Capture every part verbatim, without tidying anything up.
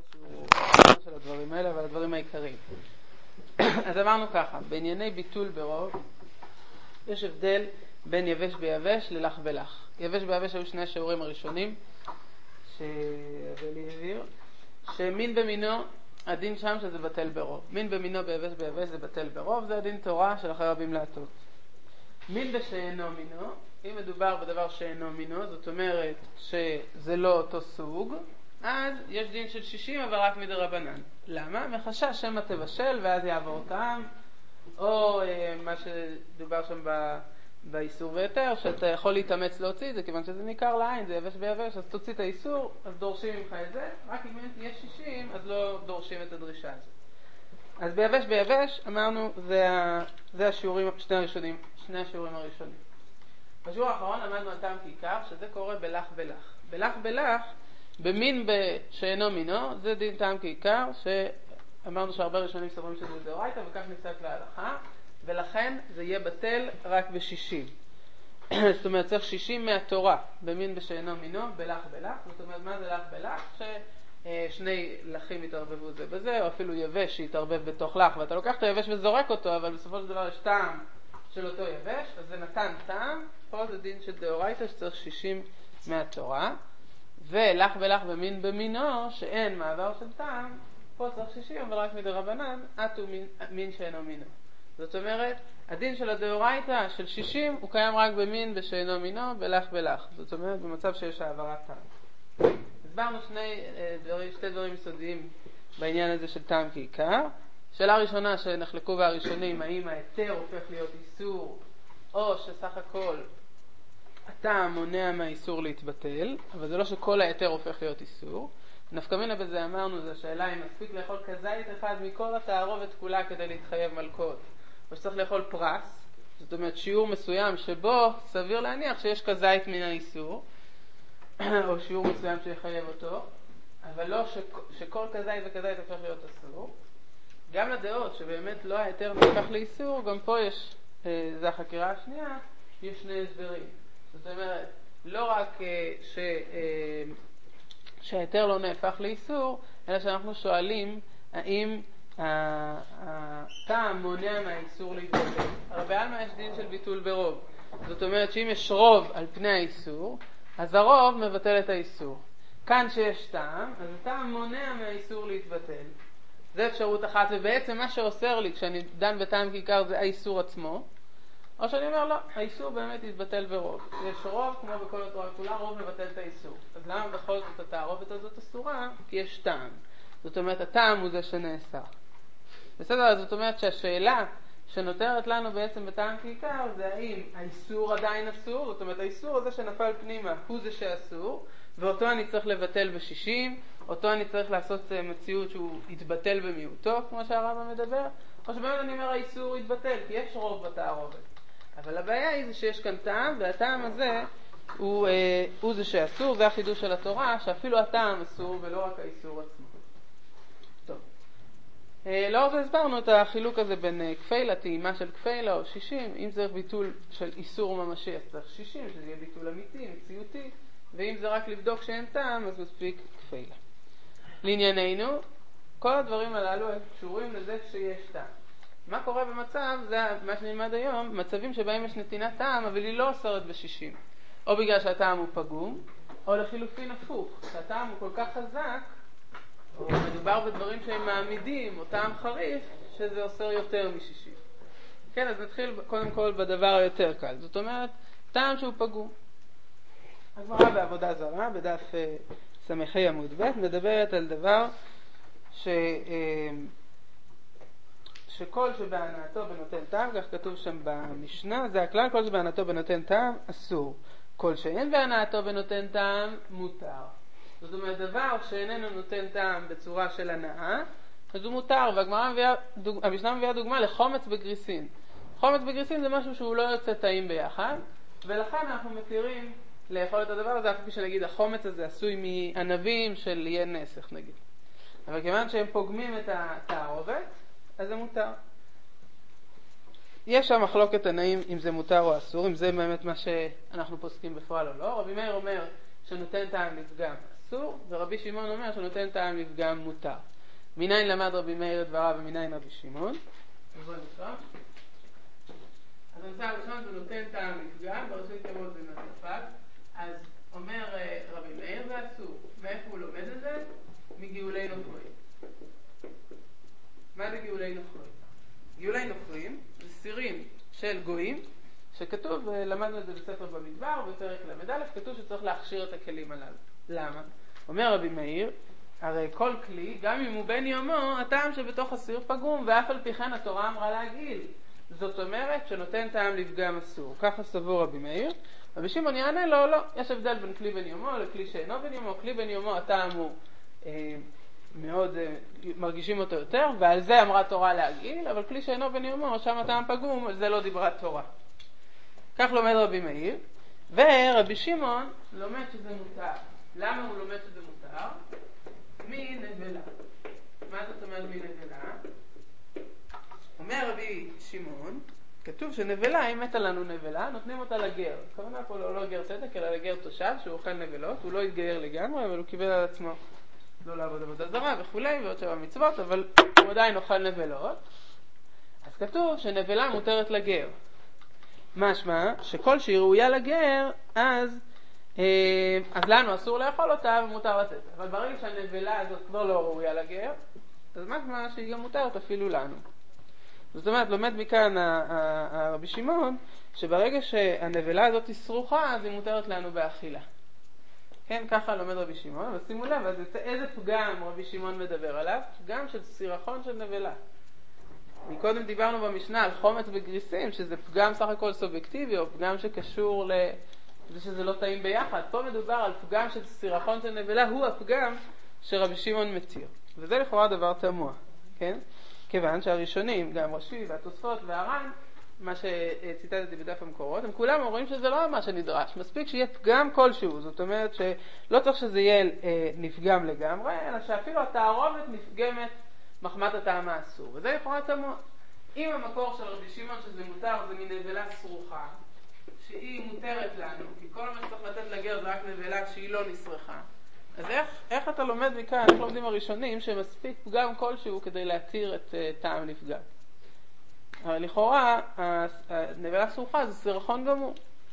שהוא של הדברים האלה, אבל הדברים העיקריים. אז אמרנו ככה, בענייני ביטול ברוב, יש הבדל בין יבש ביבש ללח בלח. יבש ביבש היו שני השיעורים הראשונים, שהבלי העביר, שמין במינו, הדין שם שזה בטל ברוב. מין במינו ביבש ביבש זה בטל ברוב, זה הדין תורה של אחרי רבים להטות. מין בשאינו מינו, אם מדובר בדבר שאינו מינו, זאת אומרת שזה לא אותו סוג, אז יש דין של שישים אבל רק מדרבנן. למה? מחשש שמא תבשל ואז יעבור טעם, או אה, מה שדובר שם ב... באיסור ויתר, שאתה יכול להתאמץ להוציא את זה, כיוון שזה ניכר לעין, זה יבש ביבש, אז תוציא את האיסור, אז דורשים ממך את זה, רק אם יש שישים, אז לא דורשים את הדרישה הזאת. אז ביבש ביבש, אמרנו, זה, ה... זה השיעורים, שני, הראשונים, שני השיעורים הראשונים. בשיעור האחרון למדנו על טעם כעיקר, שזה קורה בלח בלח. בלח בלח, במין בשאינו מינו, זה דין טעם כעיקר, שאמרנו שהרבה ראשונים סוברים שזה דאורייתא, וכך נפסק להלכה, ולכן זה יהיה בטל רק ב-שישים. זאת אומרת, צריך שישים מהתורה, במין בשאינו מינו, בלח בלח. זאת אומרת, מה זה לח בלח? ששני לחים יתערבבו זה בזה, או אפילו יבש שיתערבב בתוך לח, ואתה לוקח את היבש וזורק אותו, אבל בסופו של דבר יש טעם של אותו יבש, אז זה נתן טעם. פה זה דין של דאורייתא שצריך שישים מהתורה. ולח בלח במין במינו, שאין מעבר של טעם, פה צריך שישים, אבל רק מדרבנן, עטו מין, מין שאינו מינו. זאת אומרת, הדין של הדאורייתא של שישים הוא קיים רק במין בשאינו מינו, בלח בלח. זאת אומרת, במצב שיש העברת טעם. הסברנו שני דברים, שתי דברים יסודיים בעניין הזה של טעם כעיקר. שאלה ראשונה שנחלקו והראשונים, האם ההיתר הופך להיות איסור, או שסך הכל הטעם מונע מהאיסור להתבטל, אבל זה לא שכל ההיתר הופך להיות איסור. נפקא מינה בזה אמרנו, זה השאלה אם מספיק לאכול כזית אחד מכל התערובת כולה כדי להתחייב מלכות, או שצריך לאכול פרס, זאת אומרת שיעור מסוים שבו סביר להניח שיש כזית מן האיסור, או שיעור מסוים שיחייב אותו, אבל לא ש... שכל כזית וכזית הופך להיות אסור. גם לדעות שבאמת לא ההיתר נהפך לאיסור, גם פה יש, זה החקירה השנייה, יש שני הסברים. זאת אומרת, לא רק ש... שההיתר לא נהפך לאיסור, אלא שאנחנו שואלים האם הטעם מונע מהאיסור להתבטל. הרי בעלמא יש דין של ביטול ברוב. זאת אומרת שאם יש רוב על פני האיסור, אז הרוב מבטל את האיסור. כאן שיש טעם, אז הטעם מונע מהאיסור להתבטל. זה אפשרות אחת, ובעצם מה שאוסר לי כשאני דן בטעם כעיקר זה האיסור עצמו, או שאני אומר לא, האיסור באמת יתבטל ברוב. יש רוב, כמו בכל התורה כולה, רוב מבטל את האיסור. אז למה בכל זאת התערובת הזאת אסורה? כי יש טעם. זאת אומרת, הטעם הוא זה שנאסר. בסדר, זאת אומרת שהשאלה שנותרת לנו בעצם בטעם כעיקר, זה האם האיסור עדיין אסור, זאת אומרת, האיסור הזה שנפל פנימה הוא זה שאסור, ואותו אני צריך לבטל ב-שישים, אותו אני צריך לעשות מציאות שהוא יתבטל במיעוטו, כמו שהרמב"ם מדבר, או שבאמת אני אומר האיסור יתבטל, כי יש רוב בתערובת. אבל הבעיה היא זה שיש כאן טעם, והטעם הזה הוא, אה, הוא זה שאסור, זה החידוש של התורה, שאפילו הטעם אסור ולא רק האיסור עצמו. טוב. אה, לאור זה הסברנו את החילוק הזה בין אה, כפילה, טעימה של כפילה או שישים. אם צריך ביטול של איסור ממשי, אז צריך שישים, שזה יהיה ביטול אמיתי, מציאותי, ואם זה רק לבדוק שאין טעם, אז מספיק כפילה. לענייננו, כל הדברים הללו הם קשורים לזה שיש טעם. מה קורה במצב, זה מה שנלמד היום, מצבים שבהם יש נתינת טעם, אבל היא לא אוסרת ב-שישים. או בגלל שהטעם הוא פגום, או לחילופין הפוך, שהטעם הוא כל כך חזק, או מדובר בדברים שהם מעמידים, או טעם חריף, שזה אוסר יותר מ-שישים. כן, אז נתחיל קודם כל בדבר היותר קל. זאת אומרת, טעם שהוא פגום. הגמרא בעבודה זרה, בדף סמכי עמוד ב', מדברת על דבר ש... שכל שבהנאתו בנותן טעם, כך כתוב שם במשנה, זה הכלל, כל שבהנאתו בנותן טעם אסור. כל שאין בהנאתו בנותן טעם מותר. זאת אומרת, דבר שאיננו נותן טעם בצורה של הנאה, אז הוא מותר, והגמרא מביאה, דוג... המשנה מביאה דוגמה לחומץ בגריסין. חומץ בגריסין זה משהו שהוא לא יוצא טעים ביחד, ולכן אנחנו מתירים לאכול את הדבר הזה, אפילו שנגיד החומץ הזה עשוי מענבים של יהיה נסך נגיד. אבל כיוון שהם פוגמים את התערובת, אז זה מותר. יש שם מחלוקת תנאים אם זה מותר או אסור, אם זה באמת מה שאנחנו פוסקים בפועל או לא. רבי מאיר אומר שנותן טעם לפגם אסור, ורבי שמעון אומר שנותן טעם לפגם מותר. מניין למד רבי מאיר את דבריו ומניין רבי שמעון? אז בואו נקרא. אז הנושא הראשון זה נותן טעם לפגם, בראשי תיבות זה נוספת. אז אומר רבי מאיר זה אסור. מאיפה הוא לומד את זה? מגאולי נוכרים. מה זה גאולי נוכרים? גאולי נוכרים זה סירים של גויים, שכתוב, למדנו את זה בספר במדבר, בפרק למד א', כתוב שצריך להכשיר את הכלים הללו. למה? אומר רבי מאיר, הרי כל כלי, גם אם הוא בן יומו, הטעם שבתוך הסיר פגום, ואף על פי כן התורה אמרה להגעיל. זאת אומרת שנותן טעם לפגם אסור. ככה סבור רבי מאיר. רבי שמעון יענה לו, לא, יש הבדל בין כלי בן יומו לכלי שאינו בן יומו. כלי בן יומו הטעם הוא אה, מאוד, אה, מרגישים אותו יותר, ועל זה אמרה תורה להגעיל, אבל כלי שאינו בן יומו, שם הטעם פגום, על זה לא דיברה תורה. כך לומד רבי מאיר, ורבי שמעון לומד שזה מותר. למה הוא לומד שזה מותר? מנבלה. מה זאת אומרת מנבלה? אומר רבי שמעון, כתוב שנבלה, אם מתה לנו נבלה, נותנים אותה לגר. כמובן פה לא, לא גר צדק, אלא לגר תושב, שהוא אוכל נבלות. הוא לא התגייר לגמרי, אבל הוא קיבל על עצמו לא לעבוד עבודה זרה וכולי, ועוד שבע מצוות, אבל הוא עדיין אוכל נבלות. אז כתוב שנבלה מותרת לגר. משמע שכל שהיא ראויה לגר, אז, אה, אז לנו אסור לאכול אותה ומותר לצאת. אבל ברגע שהנבלה הזאת כבר לא ראויה לגר, אז משמע שהיא גם מותרת אפילו לנו. זאת אומרת, לומד מכאן הרבי שמעון, שברגע שהנבלה הזאת היא סרוחה, אז היא מותרת לנו באכילה. כן, ככה לומד רבי שמעון, אבל שימו לב, אז איזה פגם רבי שמעון מדבר עליו? פגם של סירחון של נבלה. מקודם דיברנו במשנה על חומץ וגריסים, שזה פגם סך הכל סובייקטיבי, או פגם שקשור לזה שזה לא טעים ביחד. פה מדובר על פגם של סירחון של נבלה, הוא הפגם שרבי שמעון מתיר. וזה לכאורה דבר תמוה, כן? כיוון שהראשונים, גם רש"י והתוספות והר"ן, מה שציטטתי בדף המקורות, הם כולם אומרים שזה לא מה שנדרש. מספיק שיהיה פגם כלשהו, זאת אומרת שלא צריך שזה יהיה אה, נפגם לגמרי, אלא שאפילו התערובת נפגמת מחמת הטעם האסור. וזה לכאורה תמוה. אם המקור של רבי שמעון שזה מותר זה מנבלה סרוחה, שהיא מותרת לנו, כי כל מה שצריך לתת לגר זה רק נבלה שהיא לא נסרחה. אז איך, איך אתה לומד מכאן, איך לומדים הראשונים שמספיק פגם כלשהו כדי להתיר את uh, טעם לפגם? אבל לכאורה, הנבלה סרוחה זה סירחון גמור.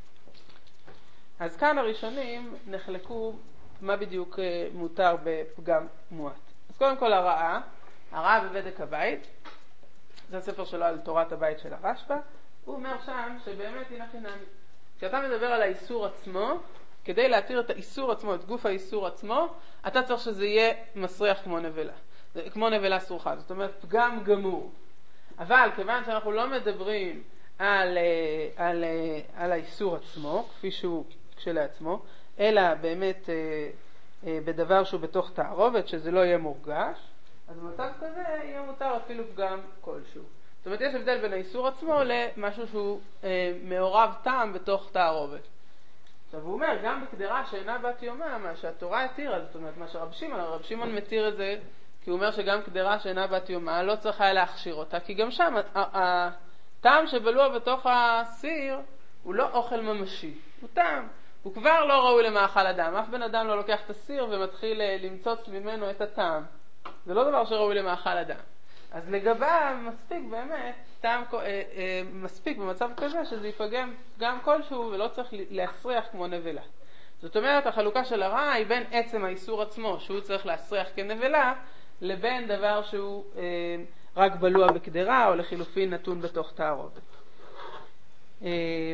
אז כאן הראשונים נחלקו מה בדיוק uh, מותר בפגם מועט. אז קודם כל הרעה, הרעה בבדק הבית, זה הספר שלו על תורת הבית של הרשב"א, הוא אומר שם שבאמת הנה חינמי. כשאתה מדבר על האיסור עצמו, כדי להתיר את האיסור עצמו, את גוף האיסור עצמו, אתה צריך שזה יהיה מסריח כמו נבלה, כמו נבלה סרוחה, זאת אומרת פגם גמור. אבל כיוון שאנחנו לא מדברים על, על, על האיסור עצמו, כפי שהוא כשלעצמו, אלא באמת בדבר שהוא בתוך תערובת, שזה לא יהיה מורגש, אז במצב כזה יהיה מותר אפילו פגם כלשהו. זאת אומרת, יש הבדל בין האיסור עצמו למשהו שהוא מעורב טעם בתוך תערובת. עכשיו הוא אומר, גם בקדרה שאינה בת יומה, מה שהתורה התירה, זאת אומרת, מה שרב שמעון, רב שמעון מתיר את זה, כי הוא אומר שגם קדרה שאינה בת יומה לא צריכה להכשיר אותה, כי גם שם הטעם שבלוע בתוך הסיר הוא לא אוכל ממשי, הוא טעם, הוא כבר לא ראוי למאכל אדם, אף בן אדם לא לוקח את הסיר ומתחיל למצוץ ממנו את הטעם, זה לא דבר שראוי למאכל אדם. אז לגביו מספיק באמת, טעם, אה, אה, מספיק במצב כזה שזה ייפגם גם כלשהו ולא צריך להסריח כמו נבלה. זאת אומרת, החלוקה של הרע היא בין עצם האיסור עצמו, שהוא צריך להסריח כנבלה, לבין דבר שהוא אה, רק בלוע בקדרה, או לחילופין נתון בתוך תערובת. אה,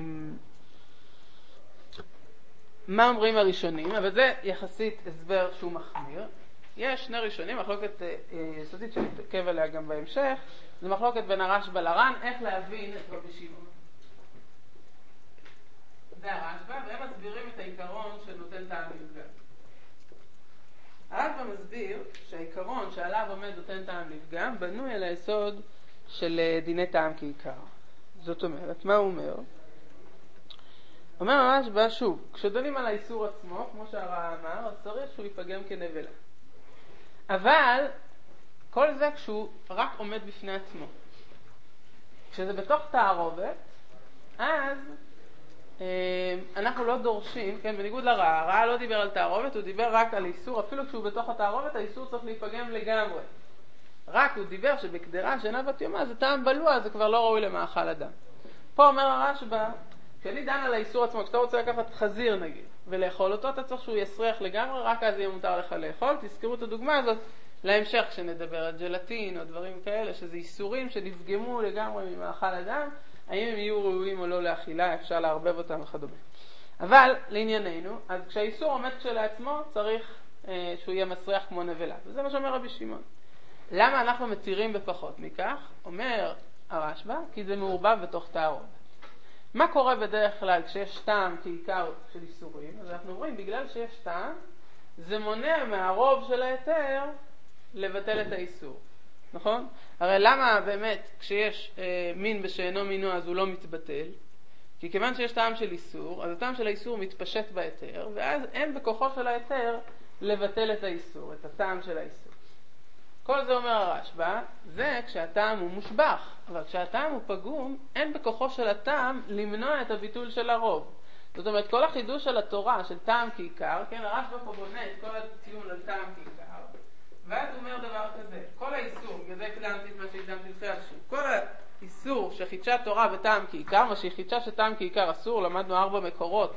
מה אומרים הראשונים? אבל זה יחסית הסבר שהוא מחמיר. יש שני ראשונים, מחלוקת יסודית שנתעכב עליה גם בהמשך, זה מחלוקת בין הרשב"א לר"ן, איך להבין את רבי שמעון. זה הרשב"א, והם מסבירים את העיקרון שנותן טעם לפגם. הרשב"א מסביר שהעיקרון שעליו עומד נותן טעם לפגם, בנוי על היסוד של דיני טעם כעיקר. זאת אומרת, מה הוא אומר? אומר הרשב"א, שוב, כשדנים על האיסור עצמו, כמו שהר"א אמר, אז צריך שהוא ייפגם כנבלה. אבל כל זה כשהוא רק עומד בפני עצמו. כשזה בתוך תערובת, אז אנחנו לא דורשים, כן, בניגוד לרעה, הרעה לא דיבר על תערובת, הוא דיבר רק על איסור, אפילו כשהוא בתוך התערובת, האיסור צריך להיפגם לגמרי. רק הוא דיבר שבקדרה שאינה בת יומה, זה טעם בלוע, זה כבר לא ראוי למאכל אדם. פה אומר הרשב"א, כשאני דן על האיסור עצמו, כשאתה רוצה לקחת חזיר נגיד, ולאכול אותו, אתה צריך שהוא יסריח לגמרי, רק אז יהיה מותר לך לאכול. תזכרו את הדוגמה הזאת להמשך כשנדבר על ג'לטין או דברים כאלה, שזה איסורים שנפגמו לגמרי ממאכל אדם, האם הם יהיו ראויים או לא לאכילה, אפשר להרבב אותם וכדומה. אבל לענייננו, אז כשהאיסור עומד כשלעצמו, צריך אה, שהוא יהיה מסריח כמו נבלה. וזה מה שאומר רבי שמעון. למה אנחנו מתירים בפחות מכך? אומר הרשב"א, כי זה מעורבב בתוך תערובת. מה קורה בדרך כלל כשיש טעם כעיקר של איסורים? אז אנחנו אומרים, בגלל שיש טעם, זה מונע מהרוב של היתר לבטל את האיסור. נכון? הרי למה באמת כשיש אה, מין בשאינו מינו אז הוא לא מתבטל? כי כיוון שיש טעם של איסור, אז הטעם של האיסור מתפשט ביתר, ואז אין בכוחו של היתר לבטל את האיסור, את הטעם של האיסור. כל זה אומר הרשב"א, זה כשהטעם הוא מושבח, אבל כשהטעם הוא פגום, אין בכוחו של הטעם למנוע את הביטול של הרוב. זאת אומרת, כל החידוש של התורה, של טעם כעיקר, כן, הרשב"א פה בונה את כל הטיעון על טעם כעיקר, ואז הוא אומר דבר כזה, כל האיסור, וזה הקדמתי את מה שהקדמתי לפני השיעור, כל האיסור שחידשה תורה בטעם כעיקר, מה שהיא חידשה שטעם כעיקר אסור, למדנו ארבע מקורות,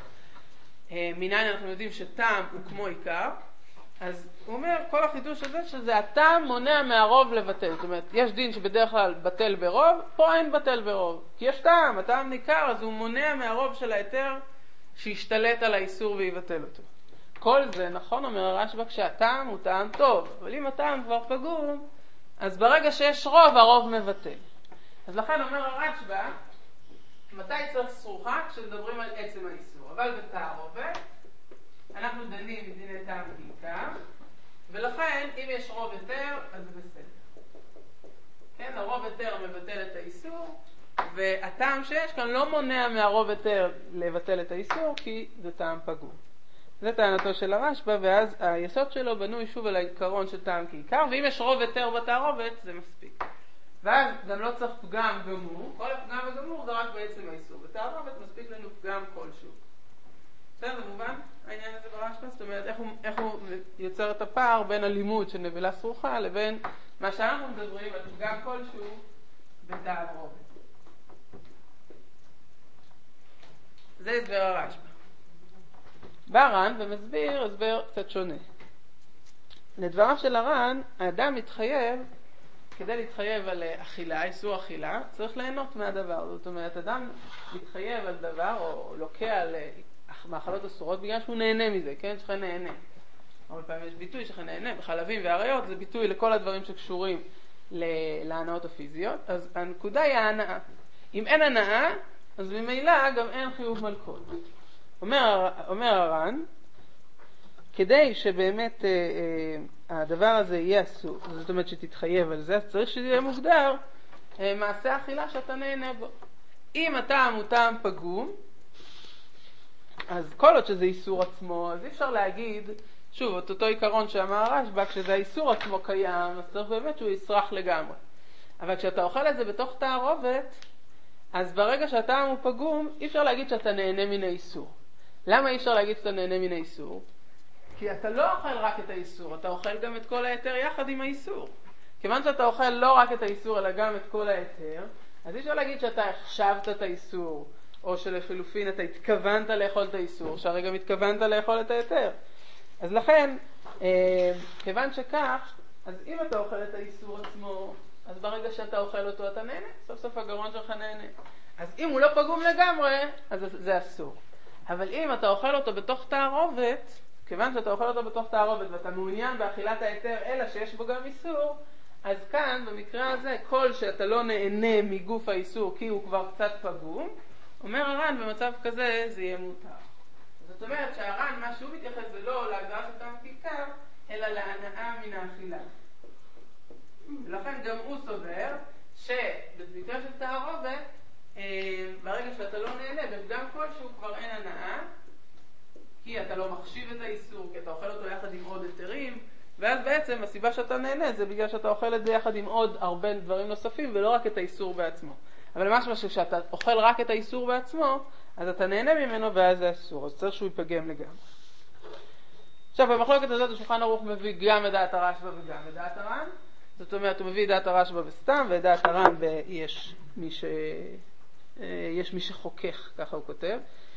מניין אנחנו יודעים שטעם הוא כמו עיקר, אז הוא אומר, כל החידוש הזה שזה הטעם מונע מהרוב לבטל. זאת אומרת, יש דין שבדרך כלל בטל ברוב, פה אין בטל ברוב. כי יש טעם, הטעם ניכר, אז הוא מונע מהרוב של היתר שישתלט על האיסור ויבטל אותו. כל זה, נכון, אומר הרשב"א, כשהטעם הוא טעם טוב, אבל אם הטעם כבר פגום, אז ברגע שיש רוב, הרוב מבטל. אז לכן אומר הרשב"א, מתי צריך סרוחה? כשמדברים על עצם האיסור. אבל בתערובת, אנחנו דנים בדיני טעם כעיקר, ולכן אם יש רוב היתר, אז זה בסדר. כן, הרוב היתר מבטל את האיסור, והטעם שיש כאן לא מונע מהרוב היתר לבטל את האיסור, כי זה טעם פגום. זה טענתו של הרשב"א, ואז היסוד שלו בנוי שוב על העיקרון של טעם כעיקר, ואם יש רוב היתר בתערובת, זה מספיק. ואז גם לא צריך פגם גמור, כל הפגם הגמור זה רק בעצם האיסור. בתערובת מספיק לנו פגם כלשהו. בסדר, זה מובן? העניין הזה ברשב"א? זאת אומרת, איך הוא, איך הוא יוצר את הפער בין הלימוד של נבלה סרוחה לבין מה שאנחנו מדברים על פגם כלשהו בתערובת. זה הסבר הרשב"א. בא ר"ן ומסביר הסבר קצת שונה. לדבריו של הר"ן, האדם מתחייב, כדי להתחייב על אכילה, איסור אכילה, צריך ליהנות מהדבר. זאת אומרת, אדם מתחייב על דבר או לוקח על מאכלות אסורות בגלל שהוא נהנה מזה, כן? שכן נהנה. הרבה פעמים יש ביטוי שכן נהנה, בחלבים ועריות זה ביטוי לכל הדברים שקשורים להנאות הפיזיות. אז הנקודה היא ההנאה. אם אין הנאה, אז ממילא גם אין חיוב מלכות. אומר, אומר הר"ן, כדי שבאמת אה, אה, הדבר הזה יהיה אסור, זאת אומרת שתתחייב על זה, אז צריך שזה יהיה מוגדר אה, מעשה אכילה שאתה נהנה בו. אם הטעם הוא טעם פגום, אז כל עוד שזה איסור עצמו, אז אי אפשר להגיד, שוב, את אותו עיקרון שאמר הרשב"א, כשזה האיסור עצמו קיים, אז צריך באמת שהוא יסרח לגמרי. אבל כשאתה אוכל את זה בתוך תערובת, אז ברגע שהטעם הוא פגום, אי אפשר להגיד שאתה נהנה מן האיסור. למה אי אפשר להגיד שאתה נהנה מן האיסור? כי אתה לא אוכל רק את האיסור, אתה אוכל גם את כל היתר יחד עם האיסור. כיוון שאתה אוכל לא רק את האיסור, אלא גם את כל היתר, אז אי אפשר להגיד שאתה החשבת את האיסור, או שלחילופין אתה התכוונת לאכול את האיסור, שהרי גם התכוונת לאכול את היתר. אז לכן, אה, כיוון שכך, אז אם אתה אוכל את האיסור עצמו, אז ברגע שאתה אוכל אותו אתה נהנה, סוף סוף הגרון שלך נהנה. אז אם הוא לא פגום לגמרי, אז זה אסור. אבל אם אתה אוכל אותו בתוך תערובת, כיוון שאתה אוכל אותו בתוך תערובת ואתה מעוניין באכילת היתר אלא שיש בו גם איסור, אז כאן במקרה הזה כל שאתה לא נהנה מגוף האיסור כי הוא כבר קצת פגום, אומר הר"ן במצב כזה זה יהיה מותר. זאת אומרת שהר"ן מה שהוא מתייחס זה לא להגדרה של טעם כעיקר אלא להנאה מן האכילה. ולכן גם הוא סובר שבמקרה של תערובת ברגע שאתה לא נהנה בפגם כלשהו כבר אין הנאה, כי אתה לא מחשיב את האיסור, כי אתה אוכל אותו יחד עם עוד היתרים, ואז בעצם הסיבה שאתה נהנה זה בגלל שאתה אוכל את זה יחד עם עוד הרבה דברים נוספים ולא רק את האיסור בעצמו. אבל משהו שכשאתה אוכל רק את האיסור בעצמו, אז אתה נהנה ממנו ואז זה אסור, אז צריך שהוא ייפגם לגמרי. עכשיו, במחלוקת הזאת השולחן ערוך מביא גם את דעת הרשב"א וגם את דעת הר"ן. זאת אומרת, הוא מביא את דעת הרשב"א בסתם ואת דעת הר"ן ויש מי ש... יש מי שחוכך, ככה הוא כותב.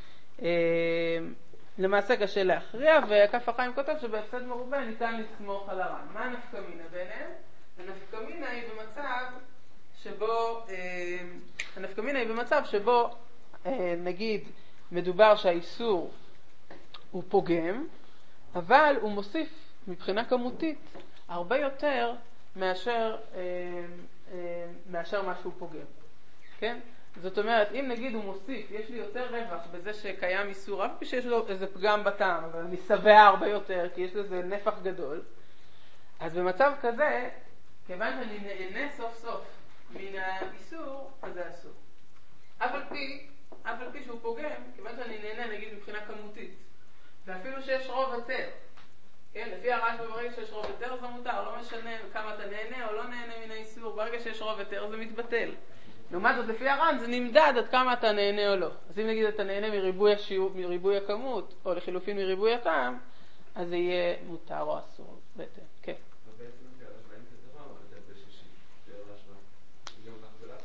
למעשה קשה להכריע, וכף החיים כותב שבהפסד מרובה ניתן לסמוך על הר"ן. מה הנפקמינה ביניהם? הנפקמינה היא במצב שבו, הנפקמינה היא במצב שבו, נגיד, מדובר שהאיסור הוא פוגם, אבל הוא מוסיף מבחינה כמותית הרבה יותר מאשר, מאשר משהו פוגם. כן? זאת אומרת, אם נגיד הוא מוסיף, יש לי יותר רווח בזה שקיים איסור, אף פי שיש לו איזה פגם בטעם, אבל אני שבע הרבה יותר, כי יש לזה נפח גדול, אז במצב כזה, כיוון שאני נהנה סוף סוף מן האיסור, אז זה אסור. אף על פי, אף על פי שהוא פוגם, כיוון שאני נהנה, נגיד, מבחינה כמותית, ואפילו שיש רוב יותר, כן? לפי הרשב"א ברגע שיש רוב יותר זה מותר, לא משנה כמה אתה נהנה או לא נהנה מן האיסור, ברגע שיש רוב יותר זה מתבטל. לעומת זאת, לפי הר"ן זה נמדד עד כמה אתה נהנה או לא. אז אם נגיד אתה נהנה מריבוי השיעור, מריבוי הכמות, או לחילופין מריבוי הטעם, אז זה יהיה מותר או אסור. בהתאם, כן. ובעצם זה הרשב"א, אם זה דבר, אבל זה בשישי, זה הרשב"א. גם לך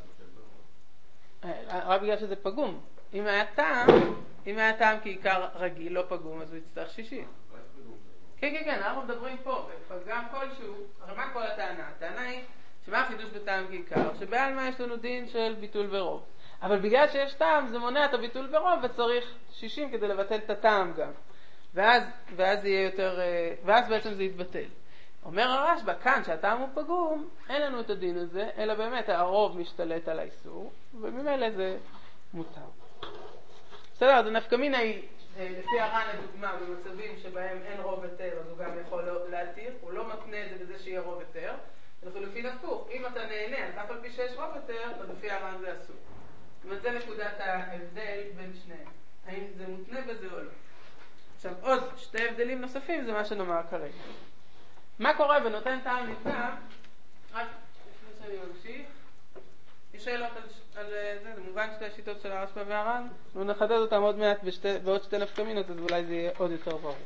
ולך, אבל רק בגלל שזה פגום. אם היה טעם, אם היה טעם כעיקר רגיל, לא פגום, אז הוא יצטרך שישי. כן, כן, כן, אנחנו מדברים פה, בפגם כלשהו, הרי מה כל הטענה? הטענה היא שמה החידוש בטעם כעיקר? שבעלמא יש לנו דין של ביטול ורוב. אבל בגלל שיש טעם, זה מונע את הביטול ורוב, וצריך שישים כדי לבטל את הטעם גם. ואז, ואז יהיה יותר, ואז בעצם זה יתבטל. אומר הרשב"א, כאן שהטעם הוא פגום, אין לנו את הדין הזה, אלא באמת הרוב משתלט על האיסור, וממילא זה מותר. בסדר, אז הנפקמינה היא, לפי הר"ן לדוגמה, במצבים שבהם אין רוב יותר, אז הוא גם יכול להתיר, הוא לא מתנה את זה בזה שיהיה רוב יותר, אבל לפי נפוך, אם אתה נהנה, אז אף על פי שיש רוב יותר, אז לפי הר"ן זה אסור. זאת אומרת, זה נקודת ההבדל בין שניהם. האם זה מותנה בזה או לא. עכשיו, עוד שתי הבדלים נוספים, זה מה שנאמר כרגע. מה קורה ונותן טעם לפגם? רק לפני שאני ממשיך. יש שאלות על, על זה, זה מובן שתי השיטות של הרשב"א והר"ן. אנחנו נחדד אותם עוד מעט בשתי, בעוד שתי נפקמינות, אז אולי זה יהיה עוד יותר ברור.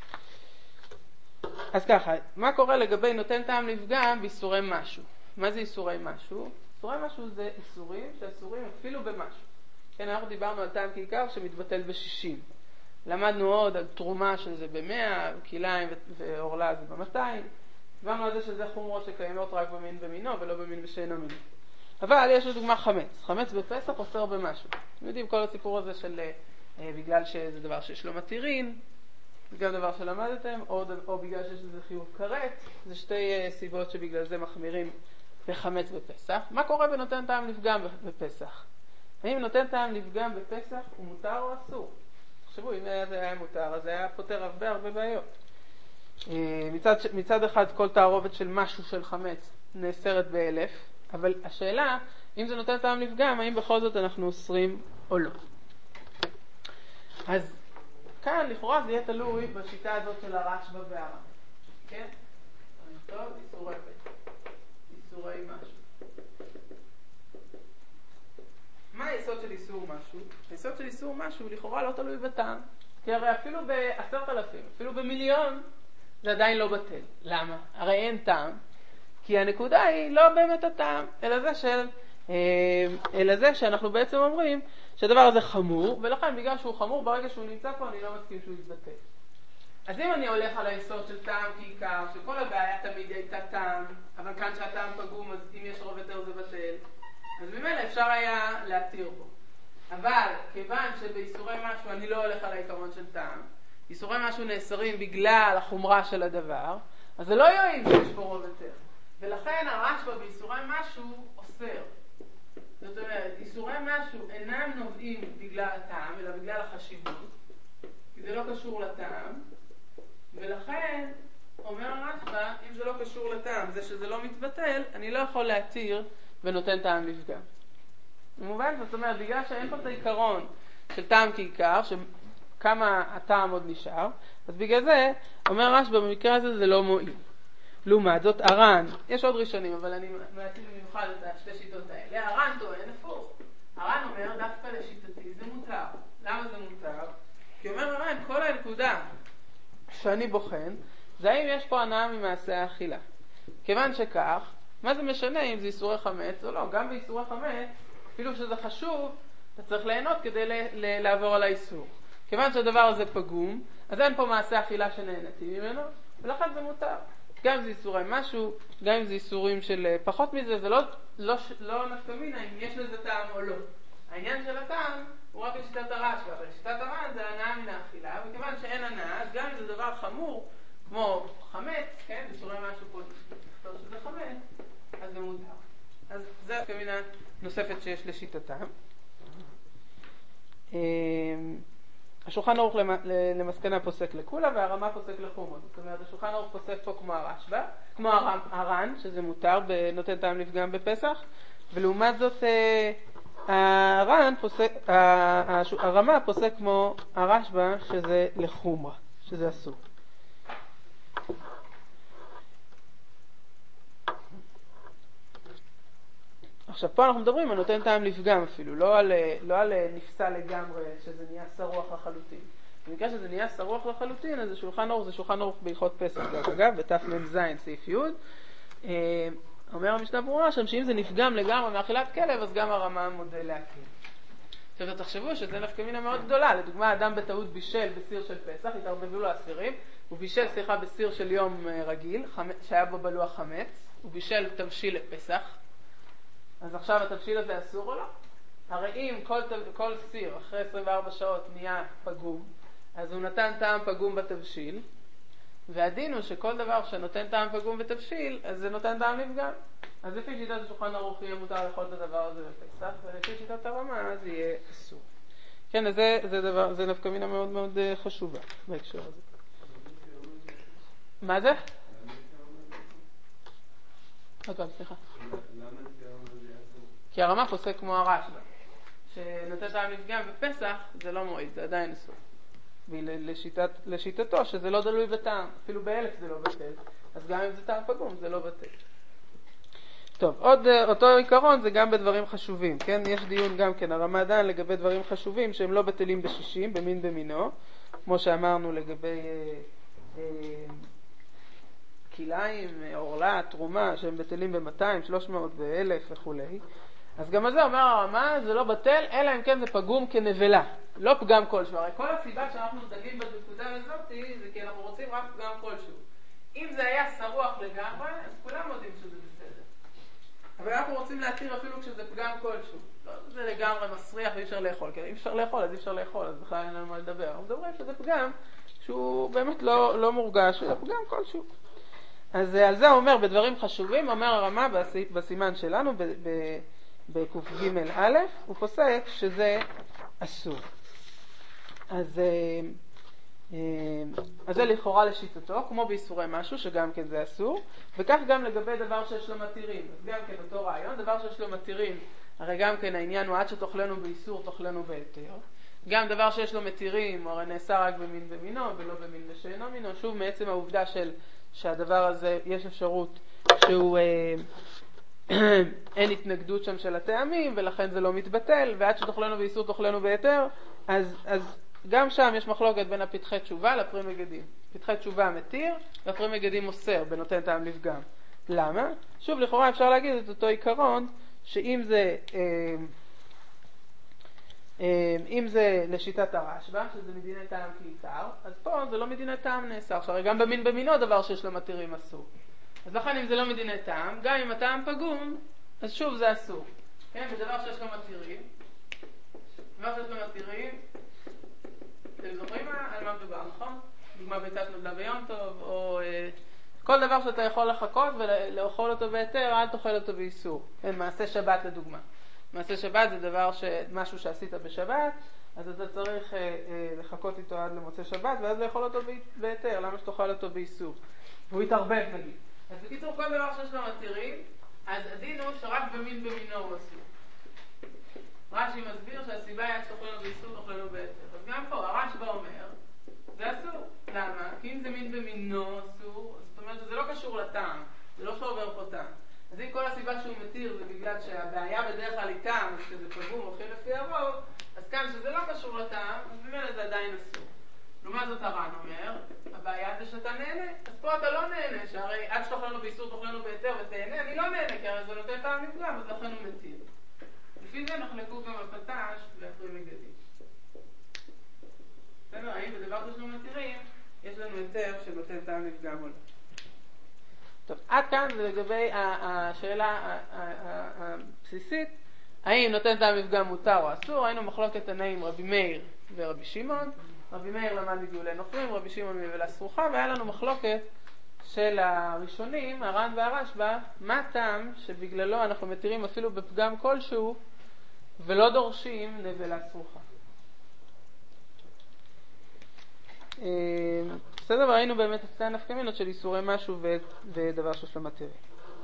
אז ככה, מה קורה לגבי נותן טעם לפגם באיסורי משהו? מה זה איסורי משהו? איסורי משהו זה איסורים שאסורים אפילו במשהו. כן, אנחנו דיברנו על טעם כעיקר שמתבטל ב-שישים. למדנו עוד על תרומה של זה ב-מאה, כיליים ואורלה זה ב-מאתיים. דיברנו על זה שזה חומרות שקיימות רק במין במינו ולא במין בשאינו מינו. אבל יש לדוגמה חמץ. חמץ בפסח אוסר במשהו. אתם יודעים כל הסיפור הזה של אה, בגלל שזה דבר שיש לו מתירין, זה גם דבר שלמדתם, או, או בגלל שיש לזה חיוב כרת, זה שתי uh, סיבות שבגלל זה מחמירים בחמץ בפסח. מה קורה בנותן טעם לפגם בפסח? האם נותן טעם לפגם בפסח הוא מותר או אסור? תחשבו, אם זה היה מותר, אז זה היה פותר הרבה הרבה בעיות. Uh, מצד, מצד אחד כל תערובת של משהו של חמץ נאסרת באלף, אבל השאלה, אם זה נותן טעם לפגם, האם בכל זאת אנחנו אוסרים או לא? אז כאן לכאורה זה יהיה תלוי בשיטה הזאת של הרשב"א והר"ן. כן? טוב, איסורי פתח. איסורי משהו. מה היסוד של איסור משהו? היסוד של איסור משהו לכאורה לא תלוי בטעם. כי הרי אפילו בעשרת אלפים, אפילו במיליון, זה עדיין לא בטל. למה? הרי אין טעם. כי הנקודה היא לא באמת הטעם, אלא זה של... אלא זה שאנחנו בעצם אומרים שהדבר הזה חמור, ולכן בגלל שהוא חמור, ברגע שהוא נמצא פה אני לא מסכים שהוא יתבטל. אז אם אני הולך על היסוד של טעם כעיקר, שכל הבעיה תמיד הייתה טעם, אבל כאן שהטעם פגום, אז אם יש רוב יותר זה בטל, אז ממילא אפשר היה להתיר בו. אבל כיוון שבאיסורי משהו אני לא הולך על העיקרון של טעם, איסורי משהו נאסרים בגלל החומרה של הדבר, אז זה לא יועיל שיש פה רוב יותר. ולכן הרשב"א באיסורי משהו אוסר. זאת אומרת, איסורי משהו אינם נובעים בגלל הטעם, אלא בגלל החשיבות, כי זה לא קשור לטעם, ולכן, אומר הרשב"א, אם זה לא קשור לטעם, זה שזה לא מתבטל, אני לא יכול להתיר ונותן טעם לפגם. במובן, זאת אומרת, בגלל שאין פה את העיקרון של טעם כעיקר, שכמה הטעם עוד נשאר, אז בגלל זה, אומר הרשב"א, במקרה הזה זה לא מועיל. לעומת זאת, הר"ן, יש עוד ראשונים, אבל אני מעציב במיוחד את השתי שיטות האלה. הר"ן טוען הפוך. הר"ן אומר, דווקא לשיטתי זה מותר. למה זה מותר? כי אומר הר"ן, כל הנקודה שאני בוחן, זה האם יש פה הנאה ממעשה האכילה. כיוון שכך, מה זה משנה אם זה איסורי חמץ או לא? גם באיסורי חמץ, אפילו שזה חשוב, אתה צריך ליהנות כדי ל- ל- לעבור על האיסור. כיוון שהדבר הזה פגום, אז אין פה מעשה אכילה שנהנתי ממנו, ולכן זה מותר. גם אם זה איסורי משהו, גם אם זה איסורים של פחות מזה, זה לא, לא, לא נפקא אם יש לזה טעם או לא. העניין של הטעם הוא רק לשיטת הרשב"א, אבל לשיטת הר"ן זה הנאה מן האכילה, וכיוון שאין הנאה, אז גם אם זה דבר חמור, כמו חמץ, כן, איסורי משהו פה, לכתוב שזה חמץ, אז זה מותר. אז זה כמינה נוספת שיש לשיטתם. השולחן ערוך למסקנה פוסק לכולה, והרמה פוסק לחומרה. זאת אומרת, השולחן ערוך פוסק פה כמו הרשב"א, כמו הר"ן, שזה מותר, נותן טעם לפגם בפסח, ולעומת זאת הר"ן פוסק, הרמה פוסק כמו הרשב"א, שזה לחומרה, שזה אסור. עכשיו פה אנחנו מדברים על נותן טעם לפגם אפילו, לא על, לא על נפסע לגמרי שזה נהיה שרוח לחלוטין. במקרה שזה נהיה שרוח לחלוטין, אז זה שולחן ערוך, זה שולחן ערוך בהלכות פסח. אגב, בתמ"ז סעיף י' אומר המשנה ברורה שם שאם זה נפגם לגמרי מאכילת כלב, אז גם הרמה מודה להקל. עכשיו תחשבו שזה נפקא מינה מאוד גדולה. לדוגמה, אדם בטעות בישל בסיר של פסח, התערבבו לו אסירים, הוא בישל סליחה בסיר של יום רגיל, שהיה בו בלוח חמץ, הוא בישל תבשיל לפסח. אז עכשיו התבשיל הזה אסור או לא? הרי אם כל, כל סיר אחרי עשרים וארבע שעות נהיה פגום, אז הוא נתן טעם פגום בתבשיל, והדין הוא שכל דבר שנותן טעם פגום בתבשיל, אז זה נותן טעם לפגם. אז לפי שיטת השולחן ערוך יהיה מותר לאכול את הדבר הזה בפסח, ולפי שיטת הרמה אז יהיה אסור. כן, אז זה, זה, דבר, זה נפקא מינה מאוד מאוד חשובה בהקשר הזה. מה זה? אוקיי, סליחה. כי הרמה פוסק כמו הרשב"א, שנותן טעם לפגם בפסח זה לא מועיל, זה עדיין אסור. ולשיטת, לשיטתו שזה לא דלוי בטעם, אפילו באלף זה לא בטל, אז גם אם זה טעם פגום זה לא בטל. טוב, עוד אותו עיקרון זה גם בדברים חשובים, כן? יש דיון גם כן, הרמה דן לגבי דברים חשובים שהם לא בטלים בשישים, במין במינו, כמו שאמרנו לגבי אה, אה, כיליים, אורלה, תרומה, שהם בטלים ב-מאתיים, שלוש מאות ו-אלף וכו'. אז גם על זה אומר הרמה, זה לא בטל, אלא אם כן זה פגום כנבלה, לא פגם כלשהו. הרי כל הסיבה שאנחנו דגים בנקודה הזאת זה כי אנחנו רוצים רק פגם כלשהו. אם זה היה שרוח לגמרי, אז כולם יודעים שזה בסדר. אבל אנחנו רוצים להתיר אפילו כשזה פגם כלשהו. לא, זה לגמרי מסריח ואי אפשר לאכול, כי אם אפשר לאכול אז אי אפשר לאכול, אז בכלל אין לנו מה לדבר. אנחנו מדברים שזה פגם שהוא באמת לא, לא מורגש, אלא פגם כלשהו. אז על זה הוא אומר, בדברים חשובים, אומר הרמה בסימן שלנו, ב... ב בקוף ג' א', הוא פוסק שזה אסור. אז, אז זה לכאורה לשיטתו, כמו באיסורי משהו, שגם כן זה אסור, וכך גם לגבי דבר שיש לו מתירים. אז גם כן אותו רעיון, דבר שיש לו מתירים, הרי גם כן העניין הוא עד שתאכלנו באיסור, תאכלנו בהיתר. גם דבר שיש לו מתירים, הרי נעשה רק במין במינו, ולא במין בשאינו מינו. שוב, מעצם העובדה של שהדבר הזה, יש אפשרות שהוא... אין התנגדות שם של הטעמים, ולכן זה לא מתבטל, ועד שתאכלנו באיסור תאכלנו בהיתר, אז, אז גם שם יש מחלוקת בין הפתחי תשובה לפרי מגדים. פתחי תשובה מתיר, והפרי מגדים אוסר בנותן טעם לפגם. למה? שוב, לכאורה אפשר להגיד את אותו עיקרון, שאם זה, אם זה לשיטת הרשב"א, שזה מדיני טעם כעיקר, אז פה זה לא מדיני טעם נאסר. הרי גם במין במינו דבר שיש לו מתירים אסור. אז לכן אם זה לא מדיני טעם, גם אם הטעם פגום, אז שוב זה אסור. כן, בדבר שיש לו מתירים, דבר שיש לו מתירים, אתם זוכרים על מה מדובר, נכון? דוגמה ביצת נולדה ביום טוב, או אה, כל דבר שאתה יכול לחכות ולאכול אותו בהיתר, אל תאכל אותו באיסור. כן, מעשה שבת לדוגמה. מעשה שבת זה דבר ש... משהו שעשית בשבת, אז אתה צריך אה, אה, לחכות איתו עד למוצא שבת, ואז לאכול אותו בהיתר, למה שתאכל אותו באיסור? והוא יתערבב נגיד. אז בקיצור, כל דבר שיש לו מתירים, אז הדין הוא שרק במין במינו הוא אסור. רש"י מסביר שהסיבה היה שתאכלנו באיסור, תאכלנו בהיתר. אז גם פה, הרשב"א אומר, זה אסור. למה? כי אם זה מין במינו אסור, זאת אומרת שזה לא קשור לטעם, זה לא שעובר פה טעם. אז אם כל הסיבה שהוא מתיר זה בגלל שהבעיה בדרך כלל היא טעם, אז כשזה פגום אוכל לפי הרוב, אז כאן שזה לא קשור לטעם, אז במילא זה עדיין אסור. לעומת זאת הר"ן אומר, הבעיה זה שאתה נהנה, אז פה אתה לא נהנה, שהרי עד שתאכל לנו באיסור תאכל לנו בהיתר ותהנה, אני לא נהנה, כי הרי זה נותן טעם לפגם, אז לכן הוא מתיר. לפי זה נחלקו גם הפטש והפרי מגדים. בסדר, האם בדבר תשלום מתירים, יש לנו היתר שנותן טעם לפגם או לא. טוב, עד כאן זה לגבי השאלה הבסיסית, האם נותן טעם לפגם מותר או אסור. היינו מחלוקת תנאים רבי מאיר ורבי שמעון. רבי מאיר למד מגאולי נוכרים, רבי שמעון מבלה סרוחה, והיה לנו מחלוקת של הראשונים, הר"ן והרשב"א, מה טעם שבגללו אנחנו מתירים אפילו בפגם כלשהו ולא דורשים נבלה סרוחה. בסדר, ראינו באמת את שתי הנפקמינות של איסורי משהו ודבר שיש לו מתירים.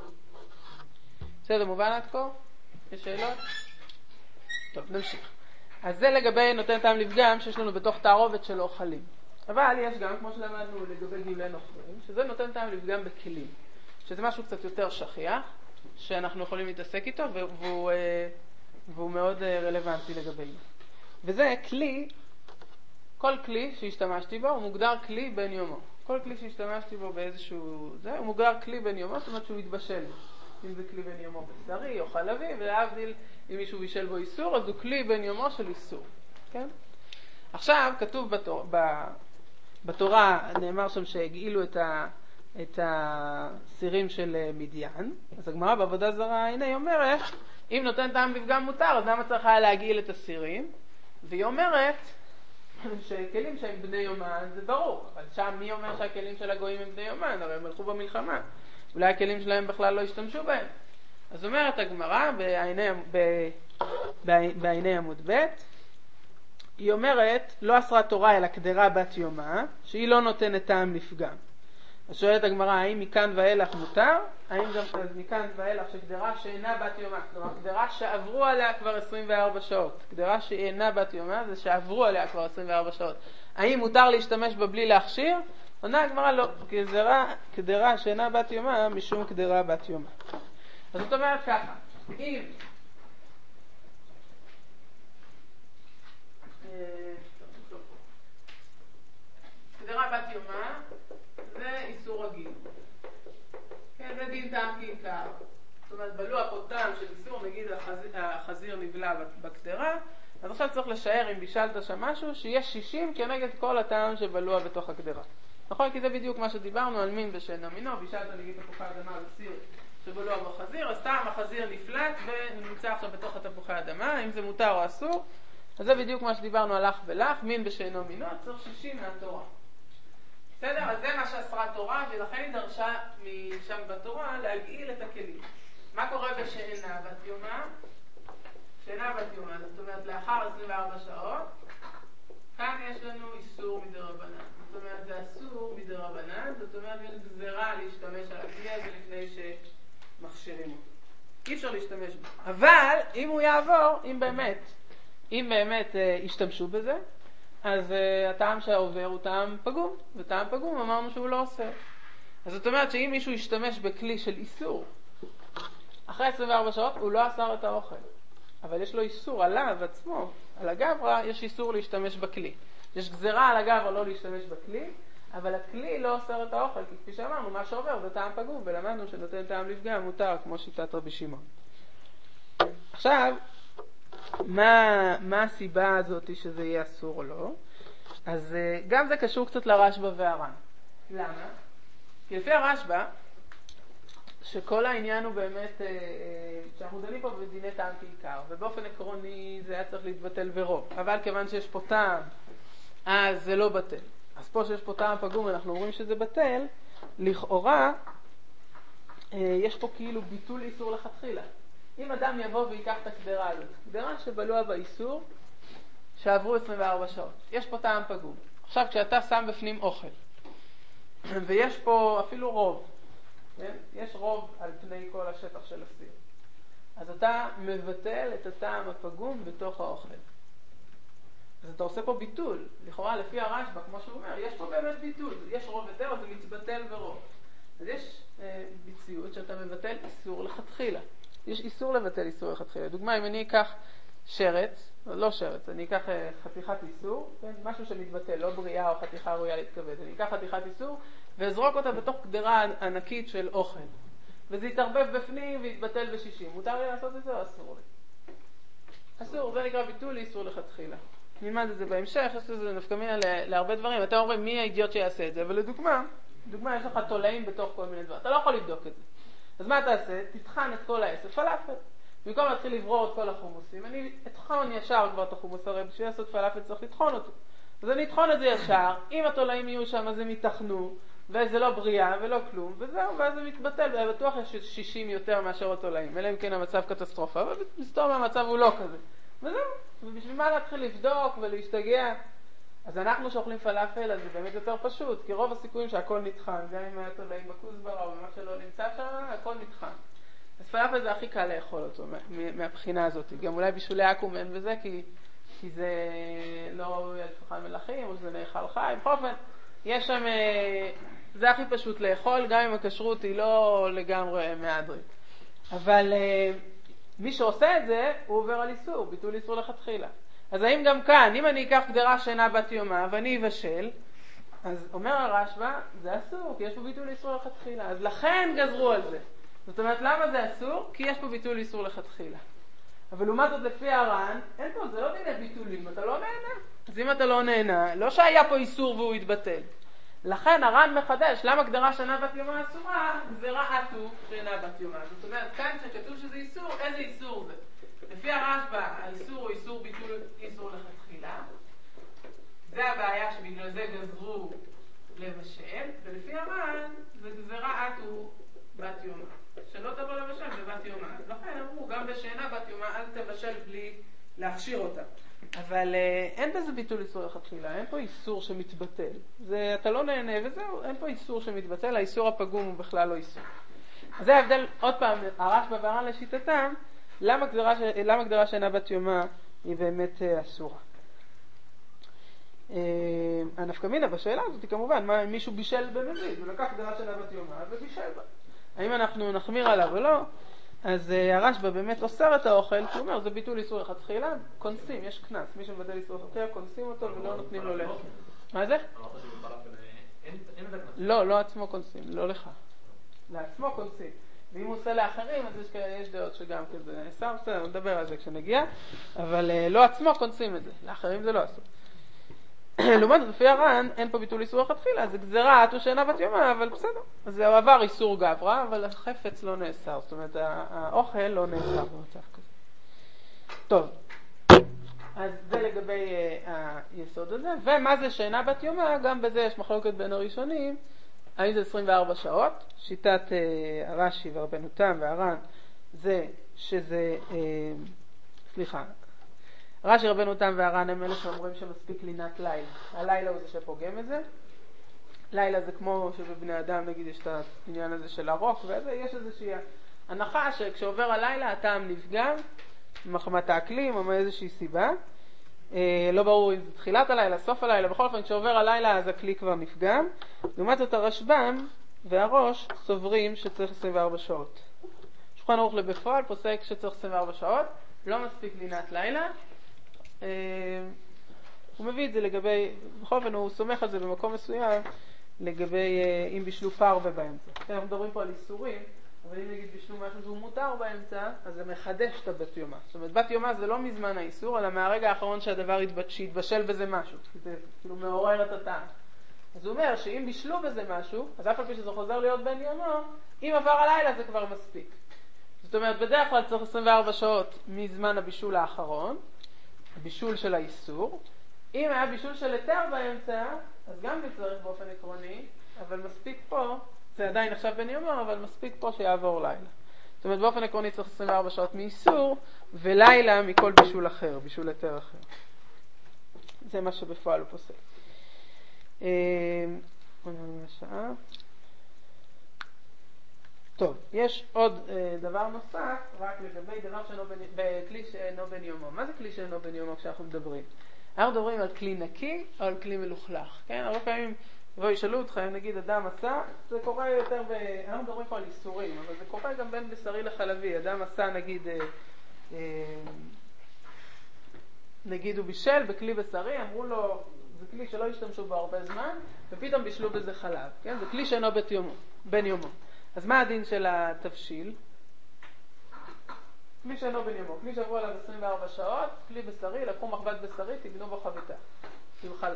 בסדר, מובן עד כה? יש שאלות? טוב, נמשיך. אז זה לגבי נותן טעם לפגם שיש לנו בתוך תערובת של אוכלים. אבל יש גם, כמו שלמדנו לגבי גאולי נוכרים, שזה נותן טעם לפגם בכלים. שזה משהו קצת יותר שכיח, שאנחנו יכולים להתעסק איתו, והוא, והוא מאוד רלוונטי לגבינו. וזה כלי, כל כלי שהשתמשתי בו הוא מוגדר כלי בן יומו. כל כלי שהשתמשתי בו באיזשהו, זה, הוא מוגדר כלי בן יומו, זאת אומרת שהוא מתבשל. אם זה כלי בן יומו בשרי או חלבי, ולהבדיל אם מישהו בישל בו איסור, אז הוא כלי בן יומו של איסור. כן? עכשיו כתוב בתור, בתורה, נאמר שם שהגעילו את, ה, את הסירים של מדיין, אז הגמרא בעבודה זרה, הנה היא אומרת, אם נותן טעם לפגם מותר, אז למה צריכה להגעיל את הסירים? והיא אומרת שכלים שהם בני יומן זה ברור, אבל שם מי אומר שהכלים של הגויים הם בני יומן? הרי הם הלכו במלחמה, אולי הכלים שלהם בכלל לא השתמשו בהם. אז אומרת הגמרא בעיני, בעיני עמוד ב', היא אומרת לא אסרה תורה אלא קדרה בת יומה, שהיא לא נותנת טעם לפגם. אז שואלת הגמרא, האם מכאן ואילך מותר? האם גם מכאן ואילך שקדרה שאינה בת יומה, כלומר קדרה שעברו עליה כבר עשרים וארבע שעות, קדרה שאינה בת יומה זה שעברו עליה כבר עשרים וארבע שעות, האם מותר להשתמש בה בלי להכשיר? עונה הגמרא לא, קדרה, קדרה שאינה בת יומה משום קדרה בת יומה. אז זאת אומרת ככה, אם קדרה בת יומה זה איסור רגיל. כן, זה דין טעם כעיקר. זאת אומרת, בלוע פה טעם של איסור, נגיד החזיר, החזיר נבלע בקדרה, אז עכשיו צריך לשער אם בישלת שם משהו, שיש שישים כנגד כל הטעם שבלוע בתוך הקדרה. נכון? כי זה בדיוק מה שדיברנו על מין ושאינו מינו, בישלת נגיד תפוחי אדמה בסיר שבלוע בחזיר, אז טעם החזיר נפלט ונמצא עכשיו בתוך התפוחי אדמה, אם זה מותר או אסור, אז זה בדיוק מה שדיברנו על אח ולך, מין ושאינו מינו, צריך שישים מהתורה. בסדר? אז זה מה שאסרה תורה, ולכן היא דרשה משם בתורה להגעיל את הכלים. מה קורה בשאינה בת יומה? שאינה בת יומה, זאת אומרת לאחר עשרים וארבע שעות, כאן יש לנו איסור מדרבנן. זאת אומרת זה אסור מדרבנן, זאת אומרת יש גזרה להשתמש על הכלי הזה לפני שמכשירים אותו. אי אפשר להשתמש בו. אבל אם הוא יעבור, אם באמת, אם באמת אה, ישתמשו בזה, אז uh, הטעם שעובר הוא טעם פגום, וטעם פגום אמרנו שהוא לא עושה. אז זאת אומרת שאם מישהו ישתמש בכלי של איסור, אחרי עשרים וארבע שעות הוא לא אסר את האוכל. אבל יש לו איסור עליו עצמו, על הגברא יש איסור להשתמש בכלי. יש גזרה על הגברא לא להשתמש בכלי, אבל הכלי לא אסר את האוכל, כי כפי שאמרנו, מה שעובר זה טעם פגום, ולמדנו שנותן טעם לפגם מותר, כמו שיטת רבי שמעון. עכשיו, מה, מה הסיבה הזאת שזה יהיה אסור או לא? אז גם זה קשור קצת לרשב"א והר"ן. למה? כי לפי הרשב"א, שכל העניין הוא באמת, שאנחנו דנים פה בדיני טעם כעיקר, ובאופן עקרוני זה היה צריך להתבטל ברוב. אבל כיוון שיש פה טעם, אז זה לא בטל. אז פה שיש פה טעם פגום, אנחנו אומרים שזה בטל, לכאורה, יש פה כאילו ביטול איסור לכתחילה. אם אדם יבוא ויקח את הקדרה הזאת, קדרה שבלוע באיסור, שעברו עשרים וארבע שעות. יש פה טעם פגום. עכשיו, כשאתה שם בפנים אוכל, ויש פה אפילו רוב, כן? יש רוב על פני כל השטח של הסיר, אז אתה מבטל את הטעם הפגום בתוך האוכל. אז אתה עושה פה ביטול. לכאורה, לפי הרשב"א, כמו שהוא אומר, יש פה באמת ביטול. יש רוב יותר, אז זה מתבטל ברוב. אז יש אה, ביציות שאתה מבטל איסור לכתחילה. יש איסור לבטל איסור לכתחילה. דוגמה, אם אני אקח שרץ, לא שרץ, אני אקח חתיכת איסור, כן? משהו שמתבטל, לא בריאה או חתיכה ראויה להתכבד, אני אקח חתיכת איסור ואזרוק אותה בתוך קדרה ענקית של אוכל, וזה יתערבב בפנים ויתבטל בשישים. מותר לי לעשות את זה או אסור לי? אסור, זה נקרא ביטול איסור לכתחילה. נלמד את זה בהמשך, יש לזה נפקא מינה להרבה דברים. אתה אומר מי האידיוט שיעשה את זה, אבל לדוגמה, לדוגמה יש לך תולעים בתוך כל מיני דברים, אתה לא יכול לבדוק את זה. אז מה תעשה? תטחן את כל העשר פלאפל. במקום להתחיל לברור את כל החומוסים, אני אטחון ישר כבר את החומוס, הרי בשביל לעשות פלאפל צריך לטחון אותו. אז אני אטחון את זה ישר, אם התולעים יהיו שם אז הם יתחנו, וזה לא בריאה ולא כלום, וזהו, ואז זה מתבטל, ובטוח יש שישים יותר מאשר התולעים, אלא אם כן המצב קטסטרופה, אבל מסתום המצב הוא לא כזה. וזהו, ובשביל מה להתחיל לבדוק ולהשתגע? אז אנחנו שאוכלים פלאפל, אז זה באמת יותר פשוט, כי רוב הסיכויים שהכל נטחן, גם אם התולעים בכוסברה או במה שלא נמצא שם, הכל נטחן. אז פלאפל זה הכי קל לאכול אותו מהבחינה הזאת, גם אולי בישולי אקומן וזה, כי, כי זה לא ידפחן מלאכים, או שזה נאכל חי, בכל אופן, יש שם, זה הכי פשוט לאכול, גם אם הכשרות היא לא לגמרי מהדרית. אבל מי שעושה את זה, הוא עובר על איסור, ביטול איסור לכתחילה. אז האם גם כאן, אם אני אקח קדרה שינה בת יומה ואני אבשל, אז אומר הרשב"א, זה אסור, כי יש פה ביטול איסור לכתחילה. אז לכן גזרו על זה. זאת אומרת, למה זה אסור? כי יש פה ביטול איסור לכתחילה. אבל לעומת זאת לפי הר"ן, אין פה, זה לא דיני ביטולים, אתה לא נהנה. אז אם אתה לא נהנה, לא שהיה פה איסור והוא יתבטל. לכן הר"ן מחדש, למה קדרה שינה בת יומה אסורה? זה רעתו שינה בת יומה. זאת אומרת, כאן שכתוב שזה איסור, איזה איסור זה? לפי הרשב"א, האיסור הוא איסור ביטול איסור לכתחילה. זה הבעיה שבגלל זה גזרו לבשל, ולפי הר"ן זה רעתו בת יומה. שלא תבוא לבשל בבת יומה. אז לכן אמרו, גם בשינה בת יומה, אל תבשל בלי להכשיר אותה. אבל uh, אין בזה ביטול איסור לכתחילה, אין פה איסור שמתבטל. זה, אתה לא נהנה וזהו, אין פה איסור שמתבטל, האיסור הפגום הוא בכלל לא איסור. אז זה ההבדל, עוד פעם, הרשב"א והר"ן לשיטתם, למה גדרה, למה גדרה שינה בת יומה היא באמת uh, אסורה. Uh, הנפקא מינה בשאלה הזאת היא כמובן, מה, מישהו בישל במזיד, הוא לקח גדרה שינה בת יומה ובישל בה. האם אנחנו נחמיר עליו או לא? אז uh, הרשב"א באמת אוסר את האוכל, הוא אומר, זה ביטול איסור לכתחילה, קונסים, יש קנס, מי שמבטל איסור לכתחילה, קונסים אותו ולא נותנים לו לאכול. מה זה? לא, לא עצמו קונסים, לא לך. לעצמו קונסים. ואם הוא עושה לאחרים, אז יש, יש דעות שגם כזה נאסר, בסדר, נדבר על זה כשנגיע, אבל uh, לא עצמו קונסים את זה, לאחרים זה לא אסור. לעומת זאת, לפי הר"ן, אין פה ביטול איסור לכתחילה, זה גזרה, עטו שינה בת יומה, אבל בסדר. אז זה עבר איסור גברא, אבל החפץ לא נאסר, זאת אומרת, האוכל לא נאסר במצב כזה. טוב, אז זה לגבי uh, היסוד הזה, ומה זה שינה בת יומה, גם בזה יש מחלוקת בין הראשונים, האם זה עשרים וארבע שעות, שיטת uh, הרש"י ורבנו תם והר"ן, זה שזה, uh, סליחה, רש"י רבנו תם והר"ן הם אלה שאומרים שמספיק לינת לילה. הלילה הוא זה שפוגם את זה. לילה זה כמו שבבני אדם נגיד יש את העניין הזה של הרוק, ויש איזושהי הנחה שכשעובר הלילה הטעם נפגם, מחמת האקלים או מאיזושהי סיבה. אה, לא ברור אם זה תחילת הלילה, סוף הלילה, בכל אופן כשעובר הלילה אז הכלי כבר נפגם. לעומת זאת הרשב"ם והראש סוברים שצריך עשרים וארבע שעות. שולחן ערוך לבפועל פוסק שצריך עשרים וארבע שעות, לא מספיק לינת לילה. הוא מביא את זה לגבי, בכל אופן הוא סומך על זה במקום מסוים לגבי אם בישלו פרווה באמצע. אנחנו מדברים פה על איסורים, אבל אם נגיד בישלו משהו שהוא מותר באמצע, אז זה מחדש את הבת יומה. זאת אומרת, בת יומה זה לא מזמן האיסור, אלא מהרגע האחרון שהדבר שהתבשל בזה משהו, זה כאילו מעורר את הטעם. אז הוא אומר שאם בישלו בזה משהו, אז אף על פי שזה חוזר להיות בן יומו, אם עבר הלילה זה כבר מספיק. זאת אומרת, בדרך כלל צריך עשרים וארבע שעות מזמן הבישול האחרון, בישול של האיסור. אם היה בישול של היתר באמצע, אז גם בצריך באופן עקרוני, אבל מספיק פה, זה עדיין עכשיו בן יומו, אבל מספיק פה שיעבור לילה. זאת אומרת, באופן עקרוני צריך עשרים וארבע שעות מאיסור, ולילה מכל בישול אחר, בישול היתר אחר. זה מה שבפועל הוא פוסק. בוא נראה השעה. טוב, יש עוד אה, דבר נוסף, רק לגבי דבר שאינו בן, בכלי שאינו בן יומו. מה זה כלי שאינו בן יומו כשאנחנו מדברים? אנחנו מדברים על כלי נקי או על כלי מלוכלך. כן? הרבה פעמים בואו ישאלו אתכם, נגיד אדם עשה, זה קורה יותר ב... אנחנו מדברים פה על איסורים, אבל זה קורה גם בין בשרי לחלבי. אדם עשה נגיד אה, אה, נגיד הוא בישל בכלי בשרי, אמרו לו, זה כלי שלא השתמשו בו הרבה זמן, ופתאום בישלו בזה חלב, כן? זה כלי שאינו בית יומו, בן יומו. אז מה הדין של התבשיל? כלי שאינו בן יומו, כלי שעברו עליו עשרים וארבע שעות, כלי בשרי, לקחו מחבת בשרי, תבנו בו חביתה, עם, חל...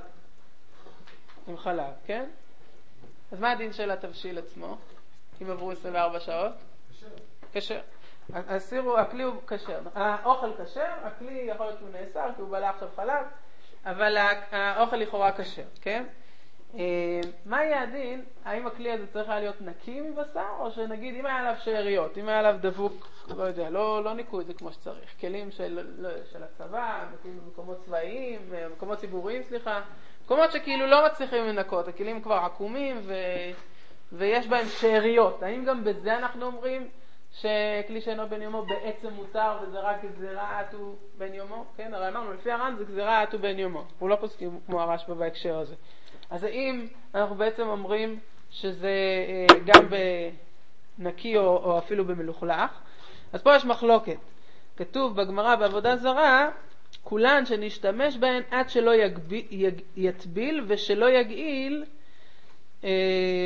עם חלב, כן? אז מה הדין של התבשיל עצמו, אם עברו עשרים וארבע שעות? כשר. כשר. הסירו, הכלי הוא כשר, האוכל כשר, הכלי יכול להיות שהוא נאסר, כי הוא בלע עכשיו חלב, אבל האוכל לכאורה כשר, כן? מה יהיה הדין? האם הכלי הזה צריך להיות נקי מבשר, או שנגיד אם היה עליו שאריות, אם היה עליו דבוק, לא יודע, לא, לא ניקו את זה כמו שצריך, כלים של, של הצבא, מקומות צבאיים, מקומות ציבוריים, סליחה, מקומות שכאילו לא מצליחים לנקות, הכלים כבר עקומים ו... ויש בהם שאריות. האם גם בזה אנחנו אומרים שכלי שאינו בן יומו בעצם מותר וזה רק גזירה עטו בן יומו? כן, הרי אמרנו, לפי הר"ן זה גזירה עטו בן יומו. הוא לא פוסקים כמו הרשב"א בהקשר הזה. אז האם אנחנו בעצם אומרים שזה גם בנקי או, או אפילו במלוכלך? אז פה יש מחלוקת. כתוב בגמרא בעבודה זרה, כולן שנשתמש בהן עד שלא יגביל, יג, יטביל ושלא יגעיל אה,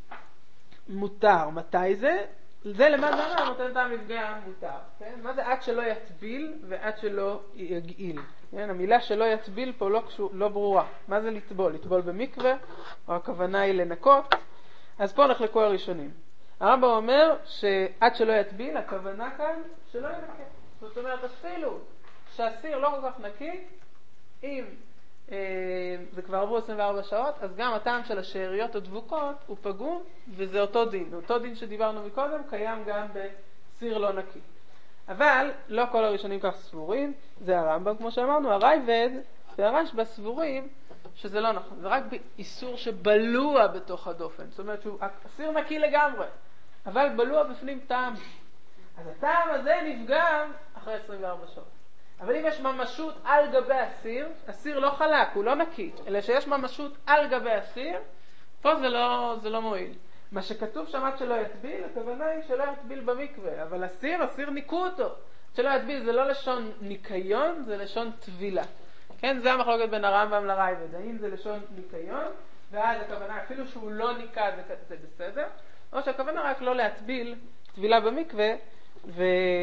מותר. מתי זה? זה למד מהר"ן נותן את המפגע מותר. כן? מה זה עד שלא יטביל ועד שלא יגעיל? כן? המילה שלא יטביל פה לא, לא ברורה. מה זה לטבול? לטבול במקווה, או הכוונה היא לנקות? אז פה נחלקו הראשונים. הרמב"ם אומר שעד שלא יטביל, הכוונה כאן שלא ינקה. זאת אומרת, אפילו שהסיר לא כל כך נקי, אם אה, זה כבר עברו עשרים וארבע שעות, אז גם הטעם של השאריות הדבוקות הוא פגום, וזה אותו דין. אותו דין שדיברנו מקודם קיים גם בסיר לא נקי. אבל לא כל הראשונים כך סבורים, זה הרמב"ם כמו שאמרנו, הרייבד והרשב"א סבורים שזה לא נכון, זה רק באיסור שבלוע בתוך הדופן. זאת אומרת שהסיר נקי לגמרי, אבל בלוע בפנים טעם. אז הטעם הזה נפגם אחרי עשרים וארבע שעות. אבל אם יש ממשות על גבי הסיר, הסיר לא חלק, הוא לא נקי, אלא שיש ממשות על גבי הסיר, פה זה לא, זה לא מועיל. מה שכתוב שם עד שלא יטביל, הכוונה היא שלא יטביל במקווה, אבל הסיר, הסיר ניקו אותו. שלא יטביל זה לא לשון ניקיון, זה לשון טבילה. כן, זה המחלוקת בין הרמב"ם לרייבד. האם זה לשון ניקיון, ואז הכוונה אפילו שהוא לא ניקה זה, זה בסדר, או שהכוונה רק לא להטביל טבילה במקווה, ו...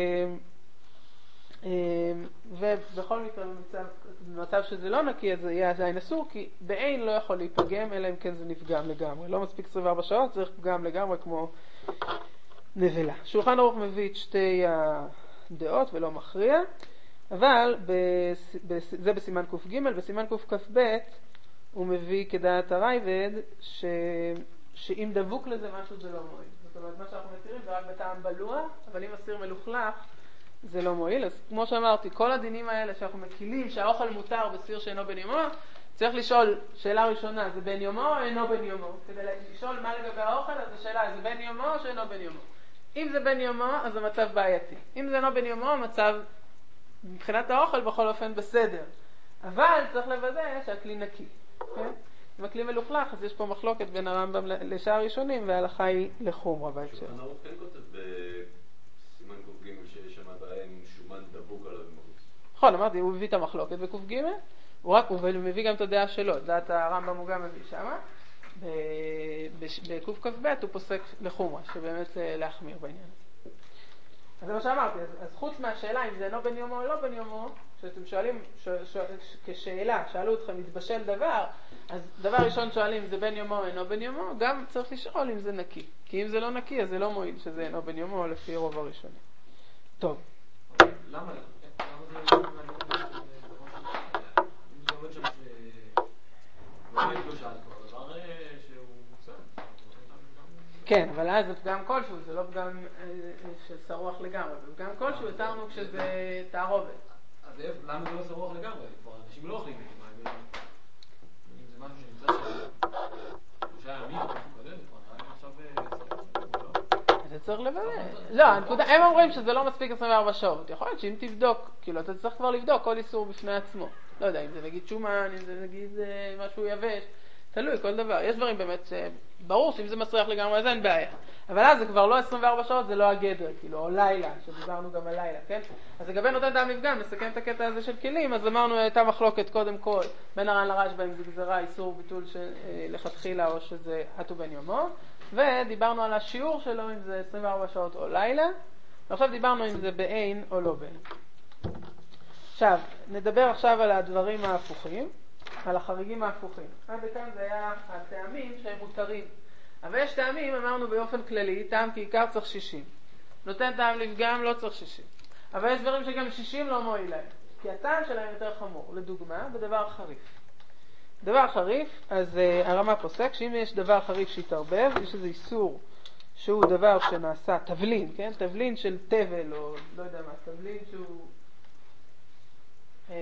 ובכל מקרה במצב, במצב שזה לא נקי אז זה יהיה עדיין אסור, כי בעין לא יכול להיפגם אלא אם כן זה נפגם לגמרי. לא מספיק עשרים וארבע שעות, צריך פגם לגמרי כמו נבלה. שולחן ערוך מביא את שתי הדעות ולא מכריע, אבל בס... בס... זה בסימן קוף ג', בסימן קוף כף ב' הוא מביא כדעת הרייבד ש... שאם דבוק לזה משהו זה לא מועיל. זאת אומרת, מה שאנחנו מתירים זה רק בטעם בלוע, אבל אם הסיר מלוכלך זה לא מועיל. אז כמו שאמרתי, כל הדינים האלה שאנחנו מקילים שהאוכל מותר בסיר שאינו בן יומו, צריך לשאול, שאלה ראשונה, זה בן יומו או אינו בן יומו? כדי לשאול מה לגבי האוכל, אז השאלה, זה בן יומו או שאינו בן יומו? אם זה בן יומו, אז המצב בעייתי. אם זה אינו בן יומו, המצב מבחינת האוכל בכל אופן בסדר. אבל צריך לוודא שהכלי נקי. כן? אם הכלי מלוכלך, אז יש פה מחלוקת בין הרמב"ם לשאר הראשונים, וההלכה היא לחומרה בהקשר. שולחן ערוך כן כותב בסימן קוף ג' שיש שם בעיה עם שומן דבוק עליו בחוץ. נכון, אמרתי, הוא הביא את המחלוקת בקוף ג', הוא רק, הוא מביא גם את הדעה שלו, דעת הרמב"ם הוא גם מביא שמה. בקוף כף ב' הוא פוסק לחומרה, שבאמת להחמיר בעניין. אז זה מה שאמרתי, אז, אז חוץ מהשאלה אם זה אינו בן יומו או לא בן יומו, שאתם שואלים ש, ש, ש, כשאלה, שאלו אתכם מתבשל דבר, אז דבר ראשון שואלים אם זה בן יומו או אינו בן יומו, גם צריך לשאול אם זה נקי. כי אם זה לא נקי, אז זה לא מועיל שזה אינו בן יומו לפי רוב הראשונים. טוב. למה? למה זה לא עומד שם לא מתבשל כבר, דבר שהוא מוצא. כן, אבל אז זה פגם כלשהו, זה לא פגם של שרוח לגמרי, זה פגם כלשהו, התארנו כשזה תערובת. אז למה זה לא שרוח לגמרי? כבר אנשים לא אוכלים את זה, אם זה משהו שנמצא שלושה ימים, זה כבר נראה לי עכשיו שרוח. זה צריך לוודא. לא, הם אומרים שזה לא מספיק עשרים וארבע שעות. יכול להיות שאם תבדוק, כאילו אתה צריך כבר לבדוק כל איסור בפני עצמו. לא יודע, אם זה נגיד שומן, אם זה נגיד משהו יבש, תלוי, כל דבר. יש דברים באמת, ברור שאם זה מסריח לגמרי, אז אין בעיה. אבל אז זה כבר לא עשרים וארבע שעות, זה לא הגדר, כאילו, או לילה, שדיברנו גם על לילה, כן? אז לגבי נותן טעם לפגם, נסכם את הקטע הזה של כלים, אז אמרנו, הייתה מחלוקת קודם כל, בין הר"ן לרשב"א אם זה גזרה, איסור ביטול לכתחילה, או שזה עטו בן יומו, ודיברנו על השיעור שלו, אם זה עשרים וארבע שעות או לילה, ועכשיו דיברנו אם זה בעין או לא בעין. עכשיו, נדבר עכשיו על הדברים ההפוכים, על החריגים ההפוכים. עד כאן זה היה הטעמים שהם מותרים. אבל יש טעמים, אמרנו באופן כללי, טעם כעיקר צריך שישים. נותן טעם לפגם לא צריך שישים. אבל יש דברים שגם שישים לא מועיל להם. כי הטעם שלהם יותר חמור. לדוגמה, בדבר חריף. דבר חריף, אז uh, הרמה פוסק שאם יש דבר חריף שיתערבב, יש איזה איסור שהוא דבר שנעשה, תבלין, כן? תבלין של תבל, או לא יודע מה, תבלין שהוא... אה,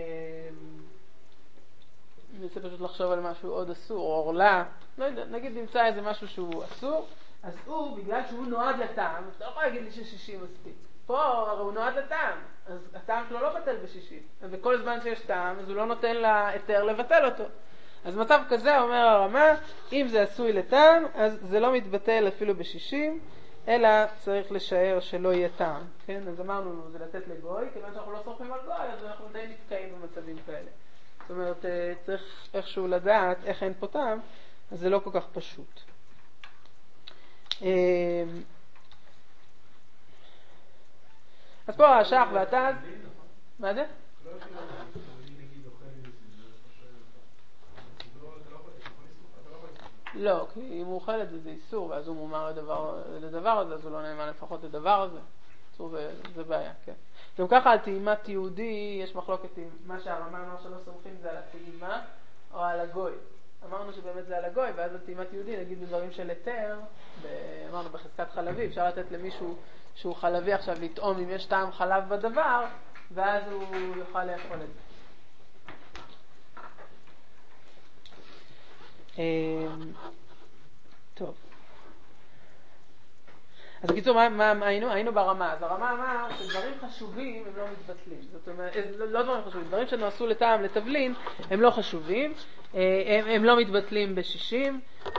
אני רוצה פשוט לחשוב על משהו עוד אסור, או אורלה, לא יודע, נגיד נמצא איזה משהו שהוא אסור, אז הוא, בגלל שהוא נועד לטעם, אתה לא יכול להגיד לי ששישים מספיק. פה הרי הוא נועד לטעם, אז הטעם שלו לא בטל בשישים. וכל זמן שיש טעם, אז הוא לא נותן לה היתר לבטל אותו. אז מצב כזה, אומר הרמה, אם זה עשוי לטעם, אז זה לא מתבטל אפילו בשישים, אלא צריך לשער שלא יהיה טעם. כן? אז אמרנו, זה לתת לגוי, כיוון שאנחנו לא סומכים על גוי, אז אנחנו די נתקעים במצבים כאלה. זאת אומרת, צריך איכשהו לדעת איך אין פה טעם, אז זה לא כל כך פשוט. אז פה השח והתז, מה זה? לא, כי אם הוא אוכל את זה, זה איסור, ואז הוא מומר לדבר, לדבר הזה, אז הוא לא נאמן לפחות לדבר הזה. איסור זה, זה בעיה, כן. גם ככה על טעימת יהודי, יש מחלוקת עם מה שהרמה אמר שלא סומכים זה על הטעימה או על הגוי. אמרנו שבאמת זה על הגוי, ואז על טעימת יהודי, נגיד בדברים של היתר, אמרנו בחזקת חלבי, אפשר לתת למישהו שהוא חלבי עכשיו לטעום אם יש טעם חלב בדבר, ואז הוא יוכל לאכול את זה. טוב. אז בקיצור, מה, מה היינו? היינו ברמה. אז הרמה אמר שדברים חשובים הם לא מתבטלים. זאת אומרת, לא, לא דברים חשובים, דברים שנעשו לטעם, לתבלין, הם לא חשובים, הם, הם לא מתבטלים בשישים.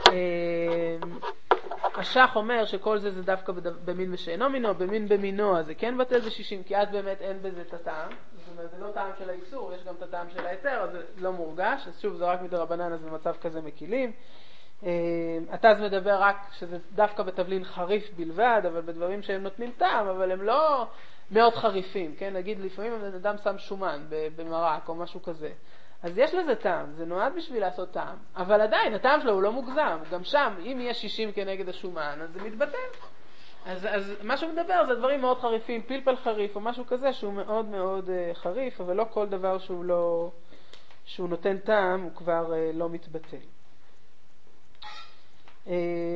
השח אומר שכל זה זה דווקא במין ושאינו מינו, במין במינו, אז זה כן בטל בשישים, כי אז באמת אין בזה את הטעם. זאת אומרת, זה לא טעם של האיסור, יש גם את הטעם של היתר, אז זה לא מורגש. אז שוב, זה רק מדרבנן, אז במצב כזה מקילים. התז מדבר רק שזה דווקא בתבלין חריף בלבד, אבל בדברים שהם נותנים טעם, אבל הם לא מאוד חריפים, כן? נגיד, לפעמים אדם שם שומן במרק או משהו כזה. אז יש לזה טעם, זה נועד בשביל לעשות טעם. אבל עדיין, הטעם שלו הוא לא מוגזם. גם שם, אם יהיה שישים כנגד השומן, אז זה מתבטל. אז, אז מה שמדבר זה דברים מאוד חריפים, פלפל חריף או משהו כזה שהוא מאוד מאוד uh, חריף, אבל לא כל דבר שהוא, לא, שהוא נותן טעם הוא כבר uh, לא מתבטל. Um,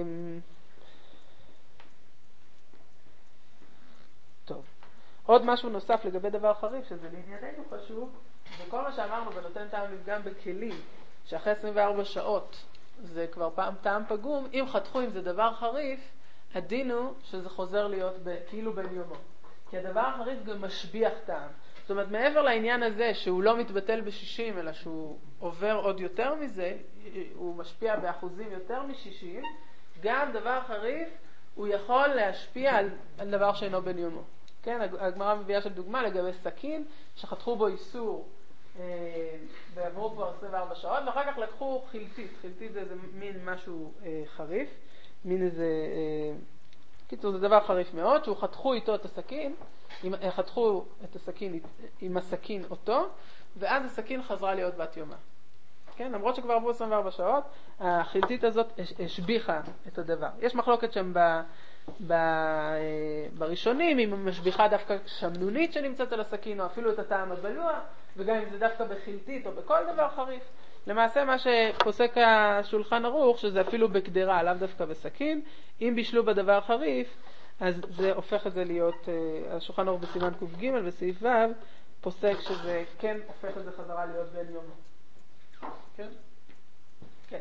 טוב. עוד משהו נוסף לגבי דבר חריף, שזה לענייננו חשוב, וכל מה שאמרנו ונותן טעם לפגם בכלים, שאחרי עשרים וארבע שעות זה כבר פעם טעם פגום, אם חתכו אם זה דבר חריף, הדין הוא שזה חוזר להיות כאילו בן יומו. כי הדבר החריף גם משביח טעם. זאת אומרת, מעבר לעניין הזה שהוא לא מתבטל בשישים, אלא שהוא עובר עוד יותר מזה, הוא משפיע באחוזים יותר משישים, גם דבר חריף הוא יכול להשפיע על, על דבר שאינו בן יומו. כן, הגמרא מביאה של דוגמה לגבי סכין, שחתכו בו איסור, אה, ועברו כבר עשרים וארבע שעות, ואחר כך לקחו חילטית. חילטית זה, זה מין משהו אה, חריף, מין איזה, אה, קיצור, זה דבר חריף מאוד, שהוא חתכו איתו את הסכין, עם, חתכו את הסכין עם הסכין אותו, ואז הסכין חזרה להיות בת יומה. כן, למרות שכבר עברו עשרים וארבע שעות, החילטית הזאת השביחה את הדבר. יש מחלוקת שם ב, ב, בראשונים, אם משביחה דווקא שמנונית שנמצאת על הסכין, או אפילו את הטעם הבלוע, וגם אם זה דווקא בחילטית או בכל דבר חריף. למעשה מה שפוסק השולחן ערוך, שזה אפילו בקדרה, לאו דווקא בסכין, אם בישלו בדבר חריף, אז זה הופך את זה להיות, השולחן ערוך בסימן ק"ג בסעיף ו', פוסק שזה כן הופך את זה חזרה להיות בן יומו. כן? כן.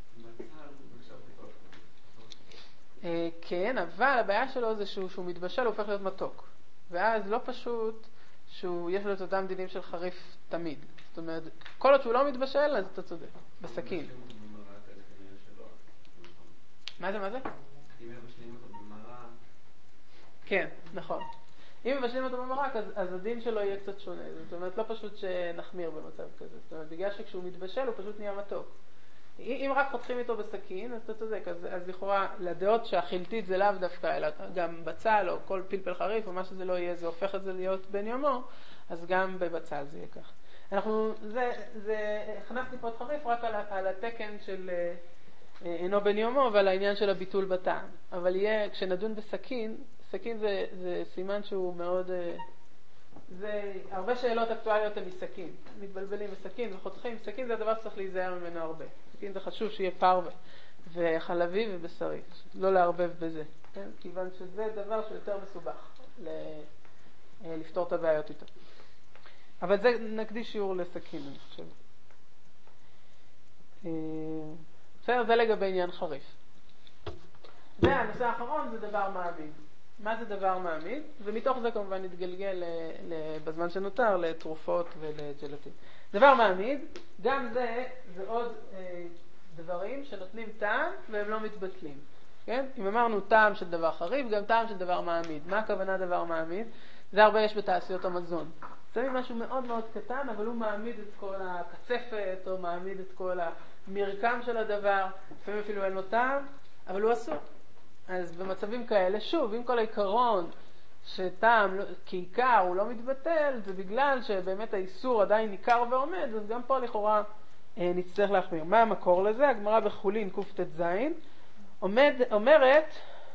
כן, אבל הבעיה שלו זה שהוא, שהוא מתבשל, הוא הופך להיות מתוק. ואז לא פשוט שיש לו את אותם דינים של חריף תמיד. זאת אומרת, כל עוד שהוא לא מתבשל, אז אתה צודק. בסכין. מה זה, מה זה? אם מבשלים אותו במרק. כן, נכון. אם מבשלים אותו במרק, אז, אז הדין שלו יהיה קצת שונה. זאת אומרת, לא פשוט שנחמיר במצב כזה. זאת אומרת, בגלל שכשהוא מתבשל הוא פשוט נהיה מתוק. אם רק חותכים איתו בסכין, אז אתה צודק. אז, אז לכאורה, לדעות שהחילטית זה לאו דווקא, אלא גם בצל או כל פלפל חריף או מה שזה לא יהיה, זה הופך את זה להיות בן יומו, אז גם בבצל זה יהיה כך. אנחנו, זה, זה, הכנסתי פה את חריף רק על, על התקן של אינו בן יומו ועל העניין של הביטול בטעם. אבל יהיה, כשנדון בסכין, סכין זה, זה סימן שהוא מאוד, זה, הרבה שאלות אקטואליות הם מסכין. מתבלבלים בסכין וחותכים. סכין זה הדבר שצריך להיזהר ממנו הרבה. סכין זה חשוב שיהיה פרווה וחלבי ובשרי. לא לערבב בזה. כן? כיוון שזה דבר שיותר מסובך ל, לפתור את הבעיות איתו. אבל זה נקדיש שיעור לסכין, אני חושב. בסדר, זה לגבי עניין חריף. והנושא האחרון זה דבר מעמיד. מה זה דבר מעמיד? ומתוך זה כמובן נתגלגל בזמן שנותר לתרופות ולג'לטין. דבר מעמיד, גם זה, זה עוד דברים שנותנים טעם והם לא מתבטלים. כן? אם אמרנו טעם של דבר חריף, גם טעם של דבר מעמיד. מה הכוונה דבר מעמיד? זה הרבה יש בתעשיות המזון. זה משהו מאוד מאוד קטן, אבל הוא מעמיד את כל הקצפת, או מעמיד את כל המרקם של הדבר, לפעמים אפילו אין לו טעם, אבל הוא אסור. אז במצבים כאלה, שוב, עם כל העיקרון שטעם כעיקר הוא לא מתבטל, זה בגלל שבאמת האיסור עדיין ניכר ועומד, אז גם פה לכאורה אה, נצטרך להחמיר. מה המקור לזה? הגמרא בחולין קט"ז עומד, אומרת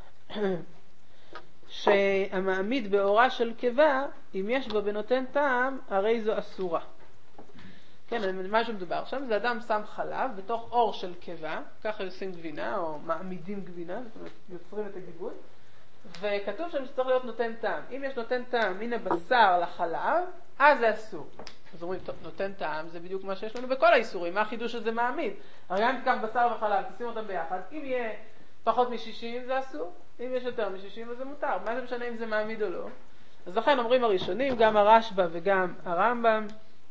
שהמעמיד באורה של קיבה, אם יש בו בנותן טעם, הרי זו אסורה. כן, מה שמדובר שם, זה אדם שם חלב בתוך אור של קיבה, ככה עושים גבינה, או מעמידים גבינה, זאת אומרת, יוצרים את הגיבוי, וכתוב שם שצריך להיות נותן טעם. אם יש נותן טעם מן הבשר לחלב, אז זה אסור. אז אומרים, טוב, נותן טעם, זה בדיוק מה שיש לנו בכל האיסורים, מה החידוש הזה מעמיד? הרי גם תיקח בשר וחלב, תשים אותם ביחד, אם יהיה פחות מ-שישים זה אסור, אם יש יותר מ-שישים אז זה מותר. מה זה משנה אם זה מעמיד או לא? אז לכן אומרים הראשונים, גם הרשב"א וגם הרמב"ם,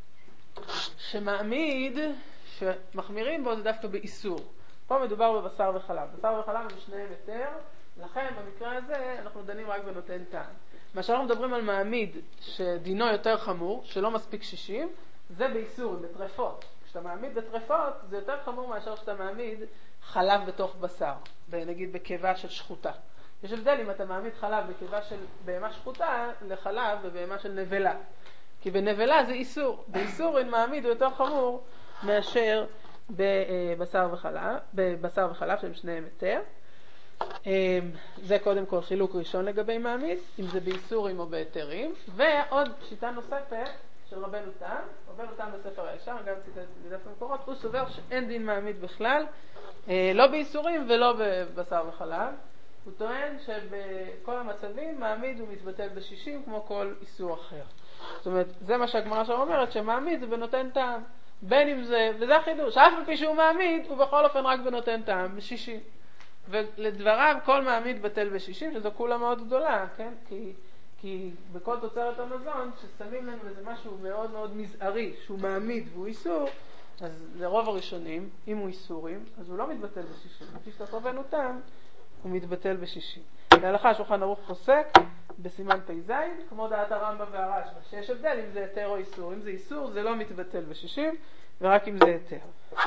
שמעמיד, שמחמירים בו זה דווקא באיסור. פה מדובר בבשר וחלב. בשר וחלב הם שניהם יותר, לכן במקרה הזה אנחנו דנים רק בנותן טעם. מה שאנחנו מדברים על מעמיד שדינו יותר חמור, שלא מספיק שישים, זה באיסור, בטרפות. כשאתה מעמיד בטרפות זה יותר חמור מאשר שאתה מעמיד חלב בתוך בשר, נגיד בקיבה של שחוטה. יש הבדל אם אתה מעמיד חלב בקיבה של בהמה שחוטה לחלב בבהמה של נבלה. כי בנבלה זה איסור. באיסור אין מעמיד הוא יותר חמור מאשר בבשר וחלב, בבשר וחלב שהם שניהם יותר. זה קודם כל חילוק ראשון לגבי מעמיד, אם זה באיסורים או בהיתרים. ועוד שיטה נוספת של רבנו תם, רבנו תם בספר הישר, גם ציטט בדף המקורות, הוא סובר שאין דין מעמיד בכלל, לא באיסורים ולא בבשר וחלב. הוא טוען שבכל המצבים מעמיד הוא מתבטל בשישים כמו כל איסור אחר. זאת אומרת, זה מה שהגמרא שם אומרת, שמעמיד זה בנותן טעם. בין אם זה, וזה החידוש, אף על פי שהוא מעמיד, הוא בכל אופן רק בנותן טעם, בשישים. ולדבריו, כל מעמיד בטל בשישים, שזו כולה מאוד גדולה, כן? כי, כי בכל תוצרת המזון, ששמים לנו איזה משהו מאוד מאוד מזערי, שהוא מעמיד והוא איסור, אז לרוב הראשונים, אם הוא איסורים, אז הוא לא מתבטל בשישים. לפי שאתה רבנו טעם, הוא מתבטל בשישים. להלכה שולחן ערוך פוסק בסימן פ"ז, כמו דעת הרמב"ם והרשב"א, שיש הבדל אם זה היתר או איסור. אם זה איסור זה לא מתבטל בשישים, ורק אם זה היתר.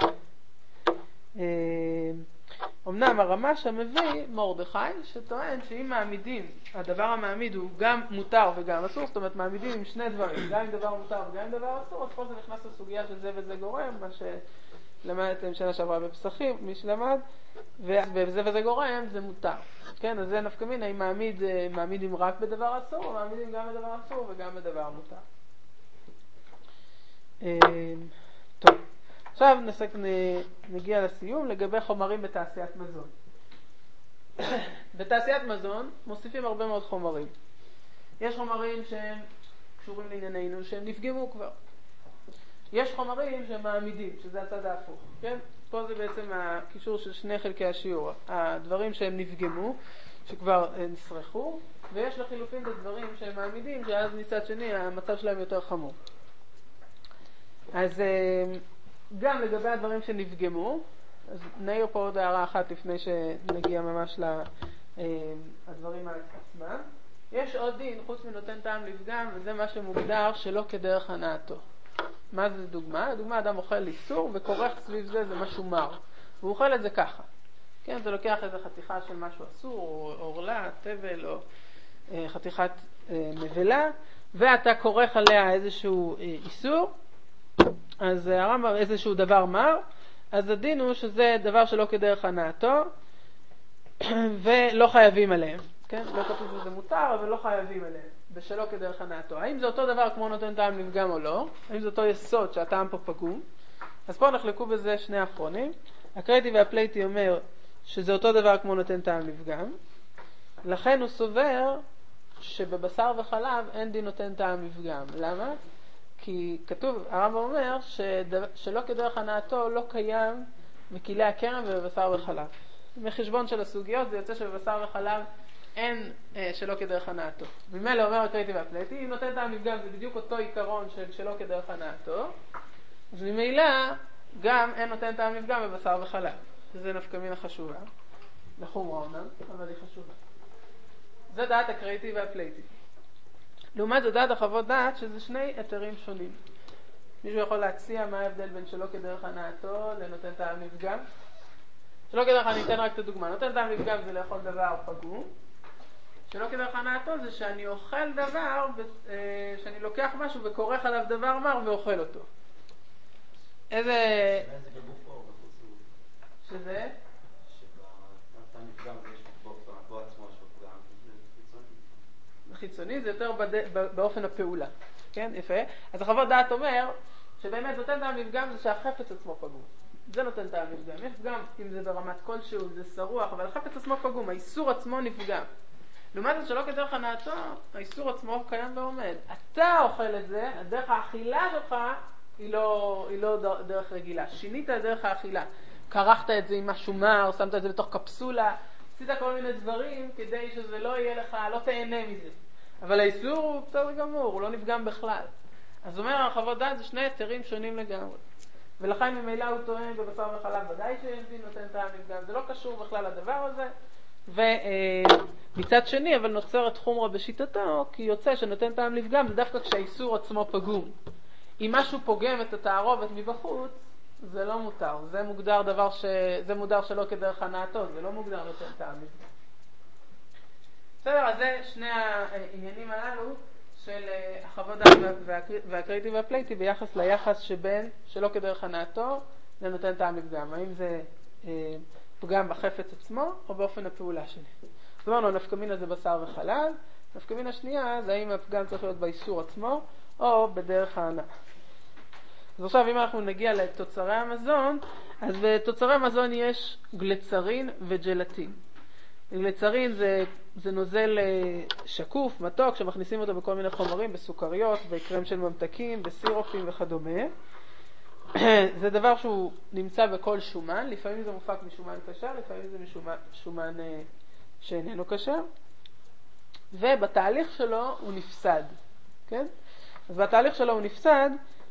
אמנם הרמ"ש המביא מרדכי שטוען שאם מעמידים, הדבר המעמיד הוא גם מותר וגם אסור, זאת אומרת מעמידים עם שני דברים, גם עם דבר מותר וגם עם דבר אסור, אז פה זה נכנס לסוגיה של זה וזה גורם, מה שלמדתם שנה שעברה בפסחים, מי שלמד, וזה וזה גורם זה מותר. כן, אז זה נפקא מינה, אם מעמיד, מעמידים רק בדבר אסור, או מעמידים גם בדבר אסור וגם בדבר מותר. טוב. עכשיו נסק, נגיע לסיום לגבי חומרים בתעשיית מזון. בתעשיית מזון מוסיפים הרבה מאוד חומרים. יש חומרים שהם קשורים לענייננו, שהם נפגמו כבר. יש חומרים שהם מעמידים, שזה הצד ההפוך. כן? פה זה בעצם הקישור של שני חלקי השיעור. הדברים שהם נפגמו, שכבר נשרחו, ויש לחילופין את הדברים שהם מעמידים, שאז מצד שני המצב שלהם יותר חמור. אז גם לגבי הדברים שנפגמו, אז נעיר פה עוד הערה אחת לפני שנגיע ממש לדברים עצמם. יש עוד דין חוץ מנותן טעם לפגם, וזה מה שמוגדר שלא כדרך הנאתו. מה זה דוגמה? דוגמה, אדם אוכל איסור וכורך סביב זה, זה משהו מר. והוא אוכל את זה ככה. כן, אתה לוקח איזו חתיכה של משהו אסור, או אורלה, טבל, או אה, חתיכת אה, מבלה, ואתה כורך עליה איזשהו אה, איסור, אז הרמב"ם איזשהו דבר מר, אז הדין הוא שזה דבר שלא כדרך הנאתו, ולא חייבים עליהם. כן? לא כתוב שזה מותר, אבל לא חייבים עליהם, בשלא כדרך הנאתו. האם זה אותו דבר כמו נותן טעם לפגם או לא? האם זה אותו יסוד שהטעם פה פגום? אז פה נחלקו בזה שני האחרונים. הקרייטי והפלייטי אומר שזה אותו דבר כמו נותן טעם לפגם. לכן הוא סובר שבבשר וחלב אין דין נותן טעם לפגם. למה? כי כתוב, הרמב"ם אומר שדו, שלא כדרך הנאתו לא קיים בכלי הכרם ובבשר וחלב. מחשבון של הסוגיות זה יוצא שבבשר וחלב אין אה, שלא כדרך הנאתו. ממילא אומר הקרייטי והפלייטי, אם נותן טעם לפגם זה בדיוק אותו עיקרון של שלא כדרך הנאתו, אז ממילא גם אין נותן טעם לפגם בבשר וחלב. שזה נפקא מינה חשובה. לחומרה אומנם, אבל היא חשובה. זה דעת הקרייטי והפלייטי. לעומת זאת דעת החוות דעת שזה שני היתרים שונים. מישהו יכול להציע מה ההבדל בין שלא כדרך הנאתו לנותן טעם לפגם? שלא כדרך, אני אתן רק את הדוגמה. נותן טעם לפגם זה לאכול דבר פגום. שלא כדרך הנאתו זה שאני אוכל דבר, שאני לוקח משהו וכורך עליו דבר מר ואוכל אותו. איזה... זה בגוף או בחוץ הוא? שזה? שבנתן לפגם יש בו עצמו יש בו פגם, זה חיצוני. חיצוני זה יותר בד... באופן הפעולה. כן? יפה. אז החוות דעת אומר שבאמת נותן טעם לפגם זה שהחפץ עצמו פגום. זה נותן טעם לפגם. יש פגם אם זה ברמת כלשהו, זה שרוח, אבל החפץ עצמו פגום, האיסור עצמו נפגם. לעומת זאת שלא כדרך הנאתו, האיסור עצמו קיים ועומד. אתה אוכל את זה, הדרך האכילה שלך היא לא, היא לא דרך רגילה. שינית את דרך האכילה. קרחת את זה עם משהו מר, שמת את זה בתוך קפסולה, עשית כל מיני דברים כדי שזה לא יהיה לך, לא תהנה מזה. אבל האיסור הוא בסדר גמור, הוא לא נפגם בכלל. אז אומר הרחבות דעת זה שני היתרים שונים לגמרי. ולכן ממילא הוא טוען בבשר וחלב ודאי שיש דין נותן טעם לפגם. זה לא קשור בכלל לדבר הזה. ומצד שני, אבל נוצרת חומרה בשיטתו, כי יוצא שנותן טעם לפגם זה דווקא כשהאיסור עצמו פגום. אם משהו פוגם את התערובת מבחוץ, זה לא מותר. זה מוגדר דבר ש... זה מוגדר שלא כדרך הנאתו, זה לא מוגדר נותן טעם לפגם. בסדר, אז זה שני העניינים הללו של החוות דעת והקרייטי והפלייטי ביחס ליחס שבין שלא כדרך הנאתו לנותן טעם לפגם. האם זה אה, פגם בחפץ עצמו או באופן הפעולה שלי. זאת אומרת, נפקא מינה זה בשר וחלב, נפקא מינה שנייה זה האם הפגם צריך להיות באיסור עצמו או בדרך ההנאה. אז עכשיו אם אנחנו נגיע לתוצרי המזון, אז בתוצרי המזון יש גלצרין וג'לטין. גלצרין זה, זה נוזל שקוף, מתוק, שמכניסים אותו בכל מיני חומרים, בסוכריות, בקרם של ממתקים, בסירופים וכדומה. זה דבר שהוא נמצא בכל שומן, לפעמים זה מופק משומן קשר, לפעמים זה משומן שומן שאיננו קשר. ובתהליך שלו הוא נפסד. כן? אז בתהליך שלו הוא נפסד,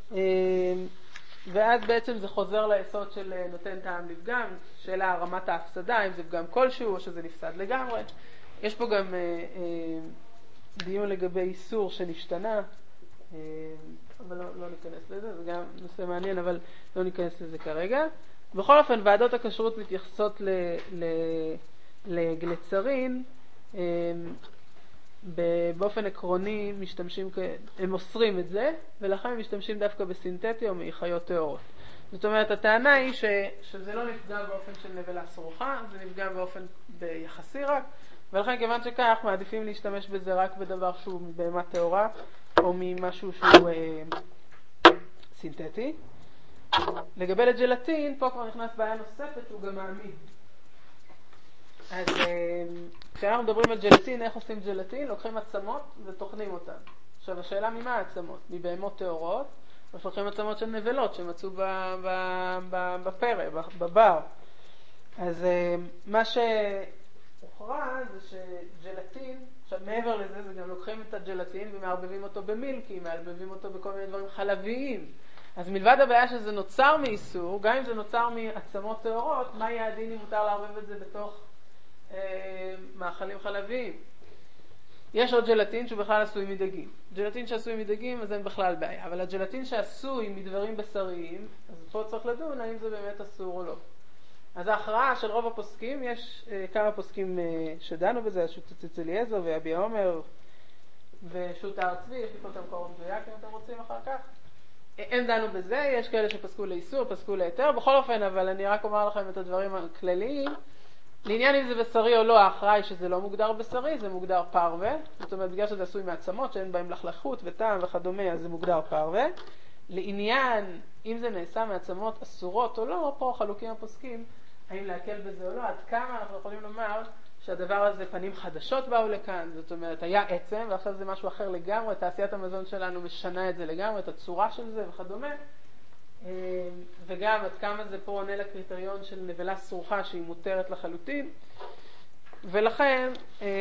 ואז בעצם זה חוזר ליסוד של נותן טעם לפגם, שאלה רמת ההפסדה, אם זה פגם כלשהו או שזה נפסד לגמרי. יש פה גם דיון לגבי איסור שנשתנה, אבל לא, לא ניכנס לזה, זה גם נושא מעניין, אבל לא ניכנס לזה כרגע. בכל אופן, ועדות הכשרות מתייחסות ל, ל, לגלצרין, באופן עקרוני משתמשים, הם אוסרים את זה, ולכן הם משתמשים דווקא בסינתטי או מחיות טהורות. זאת אומרת, הטענה היא ש, שזה לא נפגע באופן של נבלה סרוחה, זה נפגע באופן ביחסי רק, ולכן כיוון שכך מעדיפים להשתמש בזה רק בדבר שהוא מבהמה טהורה, או ממשהו שהוא אה, סינתטי. לגבי לג'לטין, פה כבר נכנס בעיה נוספת, הוא גם מעמיד. אז אה, כשאנחנו מדברים על ג'לטין, איך עושים ג'לטין? לוקחים עצמות וטוחנים אותן. עכשיו, השאלה ממה העצמות? מבהמות טהורות, ולוקחים עצמות של נבלות שמצאו בפרא, בבר. אז אה, מה שהוכרע זה שג'לטין, עכשיו מעבר לזה, זה גם לוקחים את הג'לטין ומערבבים אותו במילקי, מערבבים אותו בכל מיני דברים חלביים. אז מלבד הבעיה שזה נוצר מאיסור, גם אם זה נוצר מעצמות טהורות, מה יהיה הדין אם מותר לערבב את זה בתוך אה, מאכלים חלביים? יש עוד ג'לטין שהוא בכלל עשוי מדגים. ג'לטין שעשוי מדגים, אז אין בכלל בעיה. אבל הג'לטין שעשוי מדברים בשריים, אז פה צריך לדון האם זה באמת אסור או לא. אז ההכרעה של רוב הפוסקים, יש אה, כמה פוסקים אה, שדנו בזה, שו"ת ציץ אליעזר ואבי עומר ושו"ת הר צבי, יש לי פה את המקור המדויק אם אתם רוצים אחר כך. הם דנו בזה, יש כאלה שפסקו לאיסור, פסקו להיתר, בכל אופן, אבל אני רק אומר לכם את הדברים הכלליים. לעניין אם זה בשרי או לא, ההכרעה היא שזה לא מוגדר בשרי, זה מוגדר פרווה. זאת אומרת, בגלל שזה עשוי מעצמות, שאין בהם לחלכות וטעם וכדומה, אז זה מוגדר פרווה. לעניין, אם זה נעשה מעצמות אסורות או לא, פה חלוקים הפוסקים, האם להקל בזה או לא, עד כמה אנחנו יכולים לומר שהדבר הזה פנים חדשות באו לכאן, זאת אומרת, היה עצם, ועכשיו זה משהו אחר לגמרי, תעשיית המזון שלנו משנה את זה לגמרי, את הצורה של זה וכדומה, וגם עד כמה זה פה עונה לקריטריון של נבלה סרוחה שהיא מותרת לחלוטין, ולכן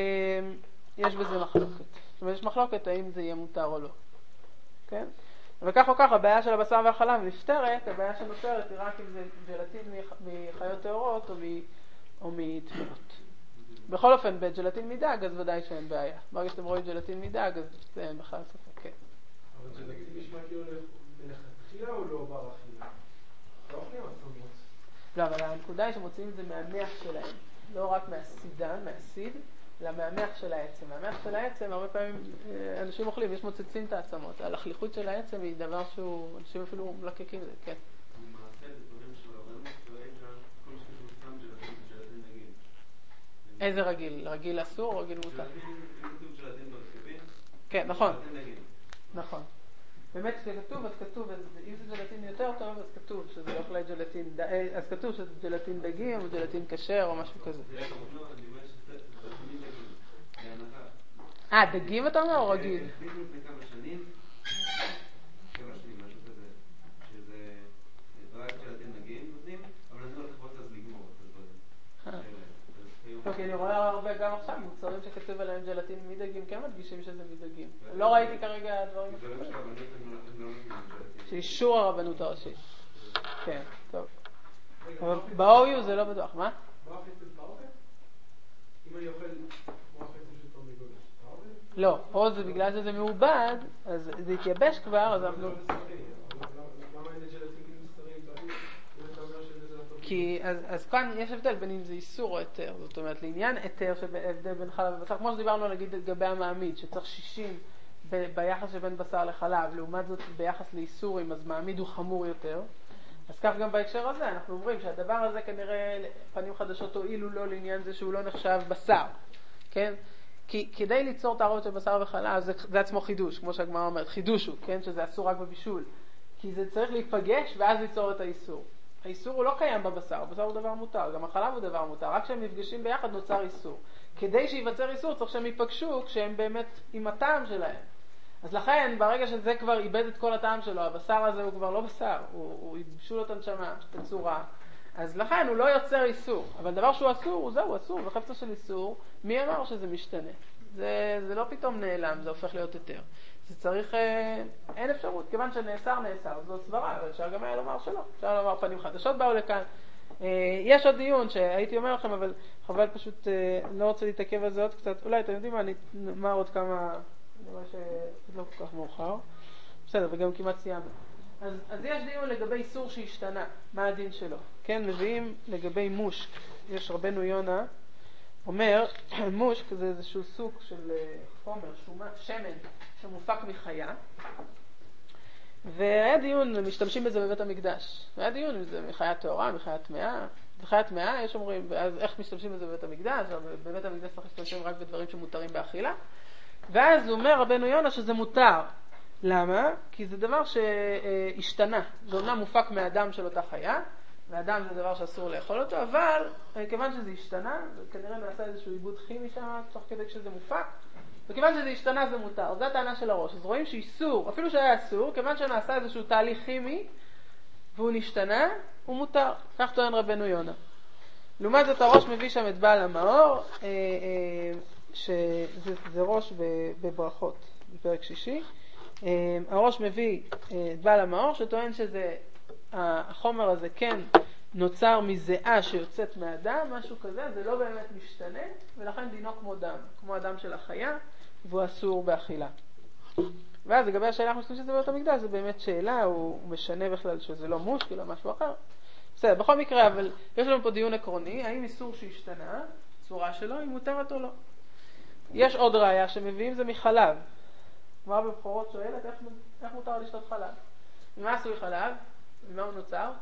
יש בזה מחלוקת. זאת אומרת, יש מחלוקת האם זה יהיה מותר או לא. כן? וכך או כך, הבעיה של הבשר והחלב נפתרת, הבעיה שנוצרת היא רק אם זה ג'לטין מחיות טהורות או, מ... או מטמאות. בכל אופן, בג'לטין מדג, אז ודאי שאין בעיה. ברגע שאתם רואים ג'לטין מדג, אז זה אין בכלל ספק, כן. אבל ג'לטין נשמע כאילו מלכתחילה או לא בר אכילה? לא אוכלים עצמות. לא, אבל הנקודה היא שמוצאים את זה מהמח שלהם. לא רק מהסידן, מהסיד, אלא מהמח של העצם. מהמח של העצם, הרבה פעמים אנשים אוכלים, יש מוצצים את העצמות. הלכליכות של העצם היא דבר שהוא, אנשים אפילו מלקקים את זה, כן. למעשה, בדברים של הרבנות, כל שקשור סתם ג'לטין זה ג'לטין נגיד. איזה רגיל? רגיל אסור או רגיל מותר? ג'לטין, אם כתוב ג'לטין בהרכבים? כן, נכון. ג'לטין נגיד. נכון. באמת כשכתוב, אז כתוב, אז אם זה ג'לטין יותר טוב, אז כתוב שזה לא אולי ג'לטין, אז כתוב שזה ג'לטין דגים או ג'לטין כשר או משהו כזה. אה, דגים אתה אומר או רגיל? לפני כמה שנים, כמה שנים, משהו כזה, שזה רק ג'לטין דגים נותנים, אבל אני לא לחפות אז לגמור את הדברים. אוקיי, אני רואה הרבה גם עכשיו מוצרים שכתוב עליהם ג'לטין מדגים, כן מדגישים שזה מדגים. לא ראיתי כרגע דברים אחרים. שאישור הרבנות הראשית. כן, טוב. אבל ב-או יו זה לא בטוח, מה? מה החצל פרווה? אם אני אוכל, מה החצל של תרנגולת? פרווה? לא, פה זה בגלל שזה מעובד, אז זה התייבש כבר, אז אנחנו... למה אין ג'לטין מסתרים? כי, אז, אז כאן יש הבדל בין אם זה איסור או היתר, זאת אומרת, לעניין היתר שבהבדל בין חלב ובשר, כמו שדיברנו נגיד לגבי המעמיד, שצריך שישים ב- ביחס שבין בשר לחלב, לעומת זאת ביחס לאיסורים, אז מעמיד הוא חמור יותר, אז כך גם בהקשר הזה, אנחנו אומרים שהדבר הזה כנראה פנים חדשות הועילו לא לעניין זה שהוא לא נחשב בשר, כן? כי כדי ליצור טהרות של בשר וחלב, זה, זה עצמו חידוש, כמו שהגמרא אומרת, חידוש הוא, כן? שזה אסור רק בבישול, כי זה צריך להיפגש ואז ליצור את האיסור. האיסור הוא לא קיים בבשר, בבשר הוא דבר מותר, גם החלב הוא דבר מותר, רק כשהם נפגשים ביחד נוצר איסור. כדי שיווצר איסור צריך שהם ייפגשו כשהם באמת עם הטעם שלהם. אז לכן, ברגע שזה כבר איבד את כל הטעם שלו, הבשר הזה הוא כבר לא בשר, הוא, הוא ייבשו לו את הנשמה, את הצורה, אז לכן הוא לא יוצר איסור. אבל דבר שהוא אסור, הוא זהו, אסור, וחפצה של איסור, מי אמר שזה משתנה? זה, זה לא פתאום נעלם, זה הופך להיות יותר. זה צריך, אה, אין אפשרות, כיוון שנאסר, נאסר, זו סברה, אבל אפשר גם היה לומר שלא, אפשר לומר פנים חדשות באו לכאן. אה, יש עוד דיון שהייתי אומר לכם, אבל חבל פשוט, אה, לא רוצה להתעכב על זה עוד קצת, אולי אתם יודעים מה, אני אומר עוד כמה, אני רואה שלא כל כך מאוחר, בסדר, וגם כמעט סיימנו. אז, אז יש דיון לגבי איסור שהשתנה, מה הדין שלו, כן, מביאים לגבי מושק, יש רבנו יונה, אומר, מושק זה איזשהו סוג של חומר, שומן, שמן, שמופק מחיה, והיה דיון, משתמשים בזה בבית המקדש, היה דיון אם זה מחיה טהורה, מחיה טמאה, מחיה טמאה, יש אומרים, אז איך משתמשים בזה בבית המקדש, בבית המקדש צריך להשתמשים רק בדברים שמותרים באכילה, ואז הוא אומר רבנו יונה שזה מותר, למה? כי זה דבר שהשתנה, זה אומנם מופק מהדם של אותה חיה, והדם זה דבר שאסור לאכול אותו, אבל כיוון שזה השתנה, כנראה נעשה איזשהו עיבוד כימי שם, תוך כדי כשזה מופק, וכיוון שזה השתנה זה מותר, זו הטענה של הראש. אז רואים שאיסור, אפילו שהיה אסור, כיוון שנעשה איזשהו תהליך כימי, והוא נשתנה, הוא מותר. כך טוען רבנו יונה. לעומת זאת הראש מביא שם את בעל המאור, אה, אה, שזה זה ראש בברכות, בפרק שישי, הראש מביא את בעל המאור שטוען שזה, החומר הזה כן נוצר מזיעה שיוצאת מהדם, משהו כזה, זה לא באמת משתנה, ולכן דינו כמו דם, כמו הדם של החיה, והוא אסור באכילה. ואז לגבי השאלה אנחנו חושבים שזה בית המקדש, זה באמת שאלה, הוא, הוא משנה בכלל שזה לא מושק אלא משהו אחר. בסדר, בכל מקרה, אבל יש לנו פה דיון עקרוני, האם איסור שהשתנה, צורה שלו, היא מותרת או לא. יש עוד ראיה שמביאים, זה מחלב. כבר בבחורות שואלת, איך, איך מותר לשתות חלב? ממה עשוי חלב? ממה הוא נוצר?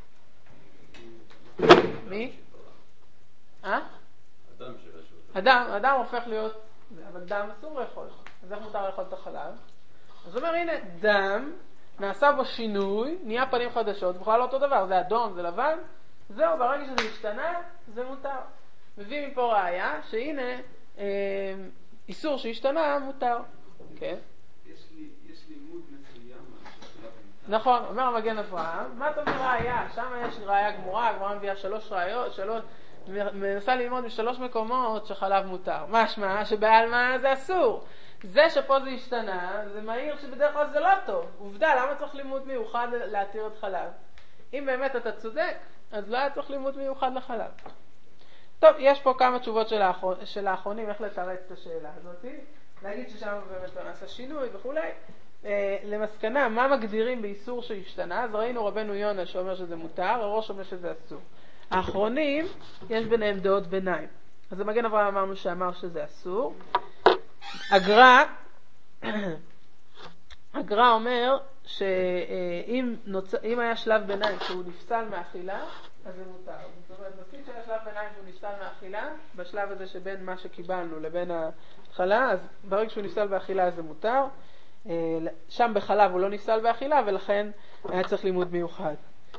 מי? אה? אדם שרשות. אדם, אדם הופך להיות, אבל דם אסור לאכול. אז איך מותר לאכול את החלב? אז הוא אומר, הנה, דם, נעשה בו שינוי, נהיה פנים חדשות, בכלל לא אותו דבר, זה אדום, זה לבן, זהו, ברגע שזה השתנה, זה מותר. מביא מפה ראיה, שהנה, אה, איסור שהשתנה, מותר. כן? יש לי, יש לי לימוד מסוים. נכון, אומר המגן אברהם, מה אתה אומר ראיה? שם יש ראיה גמורה, הגמורה מביאה שלוש ראיות, שלוש, מנסה ללמוד משלוש מקומות שחלב מותר. משמע שבעלמא זה אסור. זה שפה זה השתנה, זה מהיר שבדרך כלל זה לא טוב. עובדה, למה צריך לימוד מיוחד להתיר את חלב? אם באמת אתה צודק, אז לא היה צריך לימוד מיוחד לחלב. טוב, יש פה כמה תשובות של, האחרון, של האחרונים, איך לתרץ את השאלה הזאת. להגיד ששם באמת נעשה שינוי וכו'. אה, למסקנה, מה מגדירים באיסור שהשתנה? אז ראינו רבנו יונה שאומר שזה מותר, הראש אומר שזה אסור. האחרונים, יש ביניהם דעות ביניים. אז המגן אברהם אמרנו שאמר שזה אסור. הגר"א, הגר"א אומר שאם נוצ... אם היה שלב ביניים שהוא נפסל מאכילה, אז זה מותר. זאת אומרת, מספיק שהיה שלב ביניים שהוא נפסל מאכילה, בשלב הזה שבין מה שקיבלנו לבין ההתחלה, אז ברגע שהוא נפסל באכילה זה מותר. שם בחלב הוא לא נפסל באכילה, ולכן היה צריך לימוד מיוחד.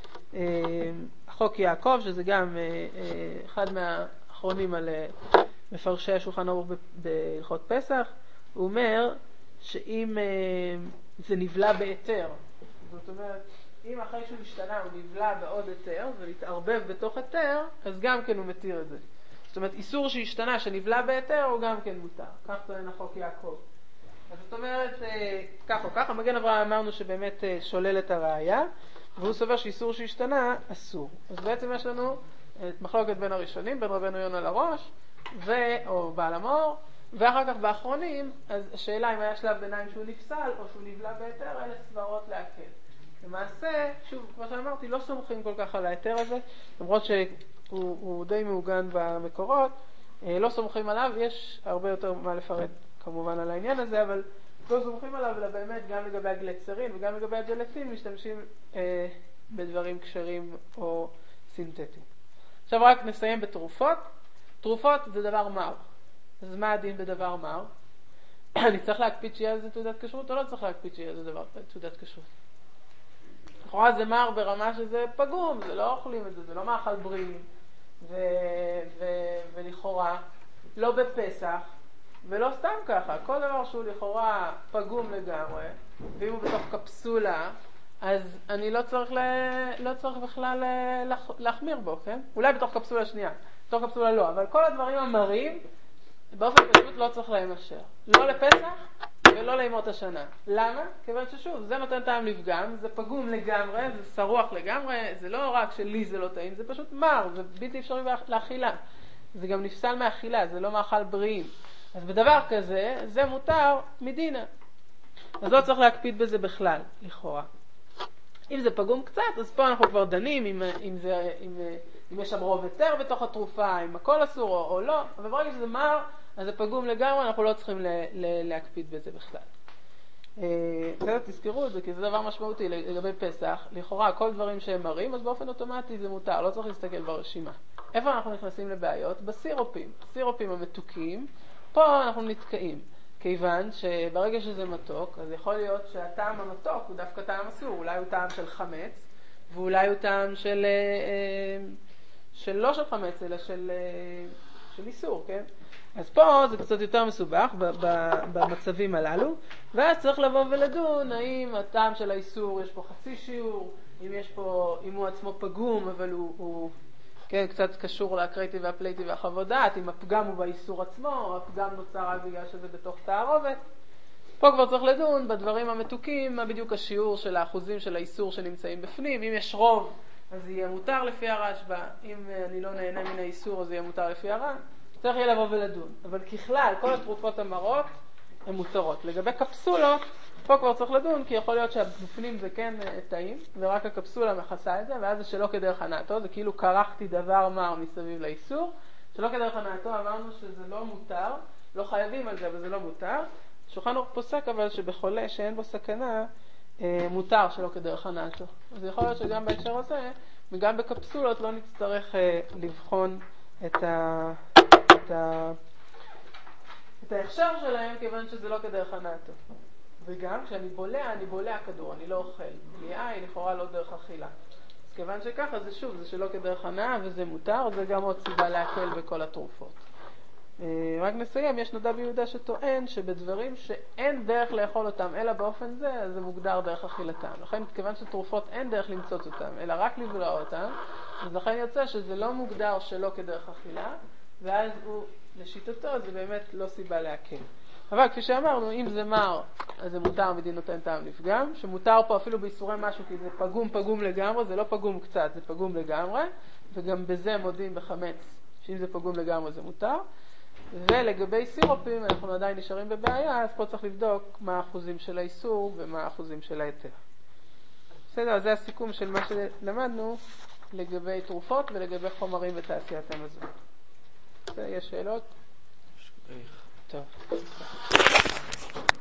החוק יעקב, שזה גם אחד מהאחרונים על מפרשי השולחן ערוך בהלכות פסח, הוא אומר שאם זה נבלע בהיתר, זאת אומרת, אם אחרי שהוא השתנה הוא נבלע בעוד היתר ולהתערבב בתוך היתר, אז גם כן הוא מתיר את זה. זאת אומרת, איסור שהשתנה שנבלע בהיתר הוא גם כן מותר. כך טוען החוק יעקב. אז זאת אומרת, כך או כך, המגן אברהם אמרנו שבאמת שולל את הראייה, והוא סובר שאיסור שהשתנה אסור. אז בעצם יש לנו את מחלוקת בין הראשונים, בין רבנו יונה לראש, ו... או בעל המאור, ואחר כך באחרונים, אז השאלה אם היה שלב ביניים שהוא נפסל או שהוא נבלע בהיתר, אלה סברות להקל. למעשה, שוב, כמו שאמרתי, לא סומכים כל כך על ההיתר הזה, למרות שהוא די מעוגן במקורות, לא סומכים עליו, יש הרבה יותר מה לפרט כמובן על העניין הזה, אבל לא סומכים עליו, אלא באמת גם לגבי הגלצרין וגם לגבי הג'לטין משתמשים אה, בדברים קשרים או סינתטיים. עכשיו רק נסיים בתרופות. תרופות זה דבר מר. אז מה הדין בדבר מר? אני צריך להקפיד שיהיה איזה תעודת כשרות או לא צריך להקפיד שיהיה איזה דבר, תעודת כשרות? לכאורה זה מר ברמה שזה פגום, זה לא אוכלים את זה, זה לא מאכל בריא, ו... ו... ולכאורה לא בפסח, ולא סתם ככה, כל דבר שהוא לכאורה פגום לגמרי, ואם הוא בתוך קפסולה, אז אני לא צריך, ל... לא צריך בכלל לח... להחמיר בו, כן? אולי בתוך קפסולה שנייה, בתוך קפסולה לא, אבל כל הדברים המרים, באופן פשוט לא צריך להם אשר. לא לפסח ולא לימות השנה. למה? כיוון ששוב, זה נותן טעם לפגם, זה פגום לגמרי, זה שרוח לגמרי, זה לא רק שלי זה לא טעים, זה פשוט מר, זה בלתי אפשרי לאכילה. זה גם נפסל מאכילה, זה לא מאכל בריאים. אז בדבר כזה, זה מותר מדינה. אז לא צריך להקפיד בזה בכלל, לכאורה. אם זה פגום קצת, אז פה אנחנו כבר דנים אם, אם, זה, אם, אם יש שם רוב היתר בתוך התרופה, אם הכל אסור או, או לא, אבל ברגע שזה מר, אז זה פגום לגמרי, אנחנו לא צריכים ל, ל, להקפיד בזה בכלל. בסדר, תזכרו את זה, כי זה דבר משמעותי לגבי פסח. לכאורה, כל דברים שהם מרים, אז באופן אוטומטי זה מותר, לא צריך להסתכל ברשימה. איפה אנחנו נכנסים לבעיות? בסירופים. הסירופים המתוקים, פה אנחנו נתקעים. כיוון שברגע שזה מתוק, אז יכול להיות שהטעם המתוק הוא דווקא טעם אסור. אולי הוא טעם של חמץ, ואולי הוא טעם של, של לא של חמץ, אלא של, של איסור, כן? אז פה זה קצת יותר מסובך במצבים הללו, ואז צריך לבוא ולדון האם הטעם של האיסור יש פה חצי שיעור, אם יש פה, אם הוא עצמו פגום, אבל הוא, הוא כן, קצת קשור לאקרייטי והפלייטי והחוות דעת, אם הפגם הוא באיסור עצמו, או הפגם נוצר רק בגלל שזה בתוך תערובת. פה פה כבר צריך לדון בדברים המתוקים, מה בדיוק השיעור של האחוזים של האיסור שנמצאים בפנים. אם יש רוב, אז יהיה מותר לפי הרשב"א. אם אני לא נהנה מן האיסור, אז יהיה מותר לפי הר"ן. צריך יהיה לבוא ולדון. אבל ככלל, כל התרופות המרות הן מותרות. לגבי קפסולות, פה כבר צריך לדון, כי יכול להיות שהבפנים זה כן טעים, ורק הקפסולה מכסה את זה, ואז זה שלא כדרך הנאתו, זה כאילו קרחתי דבר מר מסביב לאיסור. שלא כדרך הנאתו אמרנו שזה לא מותר, לא חייבים על זה, אבל זה לא מותר. שולחן ערוך פוסק אבל שבחולה שאין בו סכנה, אה, מותר שלא כדרך הנאתו. אז יכול להיות שגם בהקשר הזה, וגם בקפסולות לא נצטרך אה, לבחון את ה... את ה... את ההכשר שלהם, כיוון שזה לא כדרך הנאתו. וגם כשאני בולע, אני בולע כדור, אני לא אוכל. בליעה היא לכאורה לא דרך אכילה. אז כיוון שככה, זה שוב, זה שלא כדרך הנאה וזה מותר, זה גם עוד סיבה להקל בכל התרופות. רק נסיים, יש נודע ביהודה שטוען שבדברים שאין דרך לאכול אותם, אלא באופן זה, אז זה מוגדר דרך אכילתם. לכן, כיוון שתרופות אין דרך למצוץ אותם, אלא רק לבלוע אותם, אז לכן יוצא שזה לא מוגדר שלא כדרך אכילה, ואז הוא, לשיטתו, זה באמת לא סיבה להקל. אבל כפי שאמרנו, אם זה מר, אז זה מותר, מדין נותן טעם לפגם, שמותר פה אפילו באיסורי משהו, כי זה פגום פגום לגמרי, זה לא פגום קצת, זה פגום לגמרי, וגם בזה מודים בחמץ, שאם זה פגום לגמרי זה מותר. ולגבי סירופים, אנחנו עדיין נשארים בבעיה, אז פה צריך לבדוק מה האחוזים של האיסור ומה האחוזים של היתר. בסדר, אז זה הסיכום של מה שלמדנו לגבי תרופות ולגבי חומרים בתעשיית המזון. יש שאלות? טוב.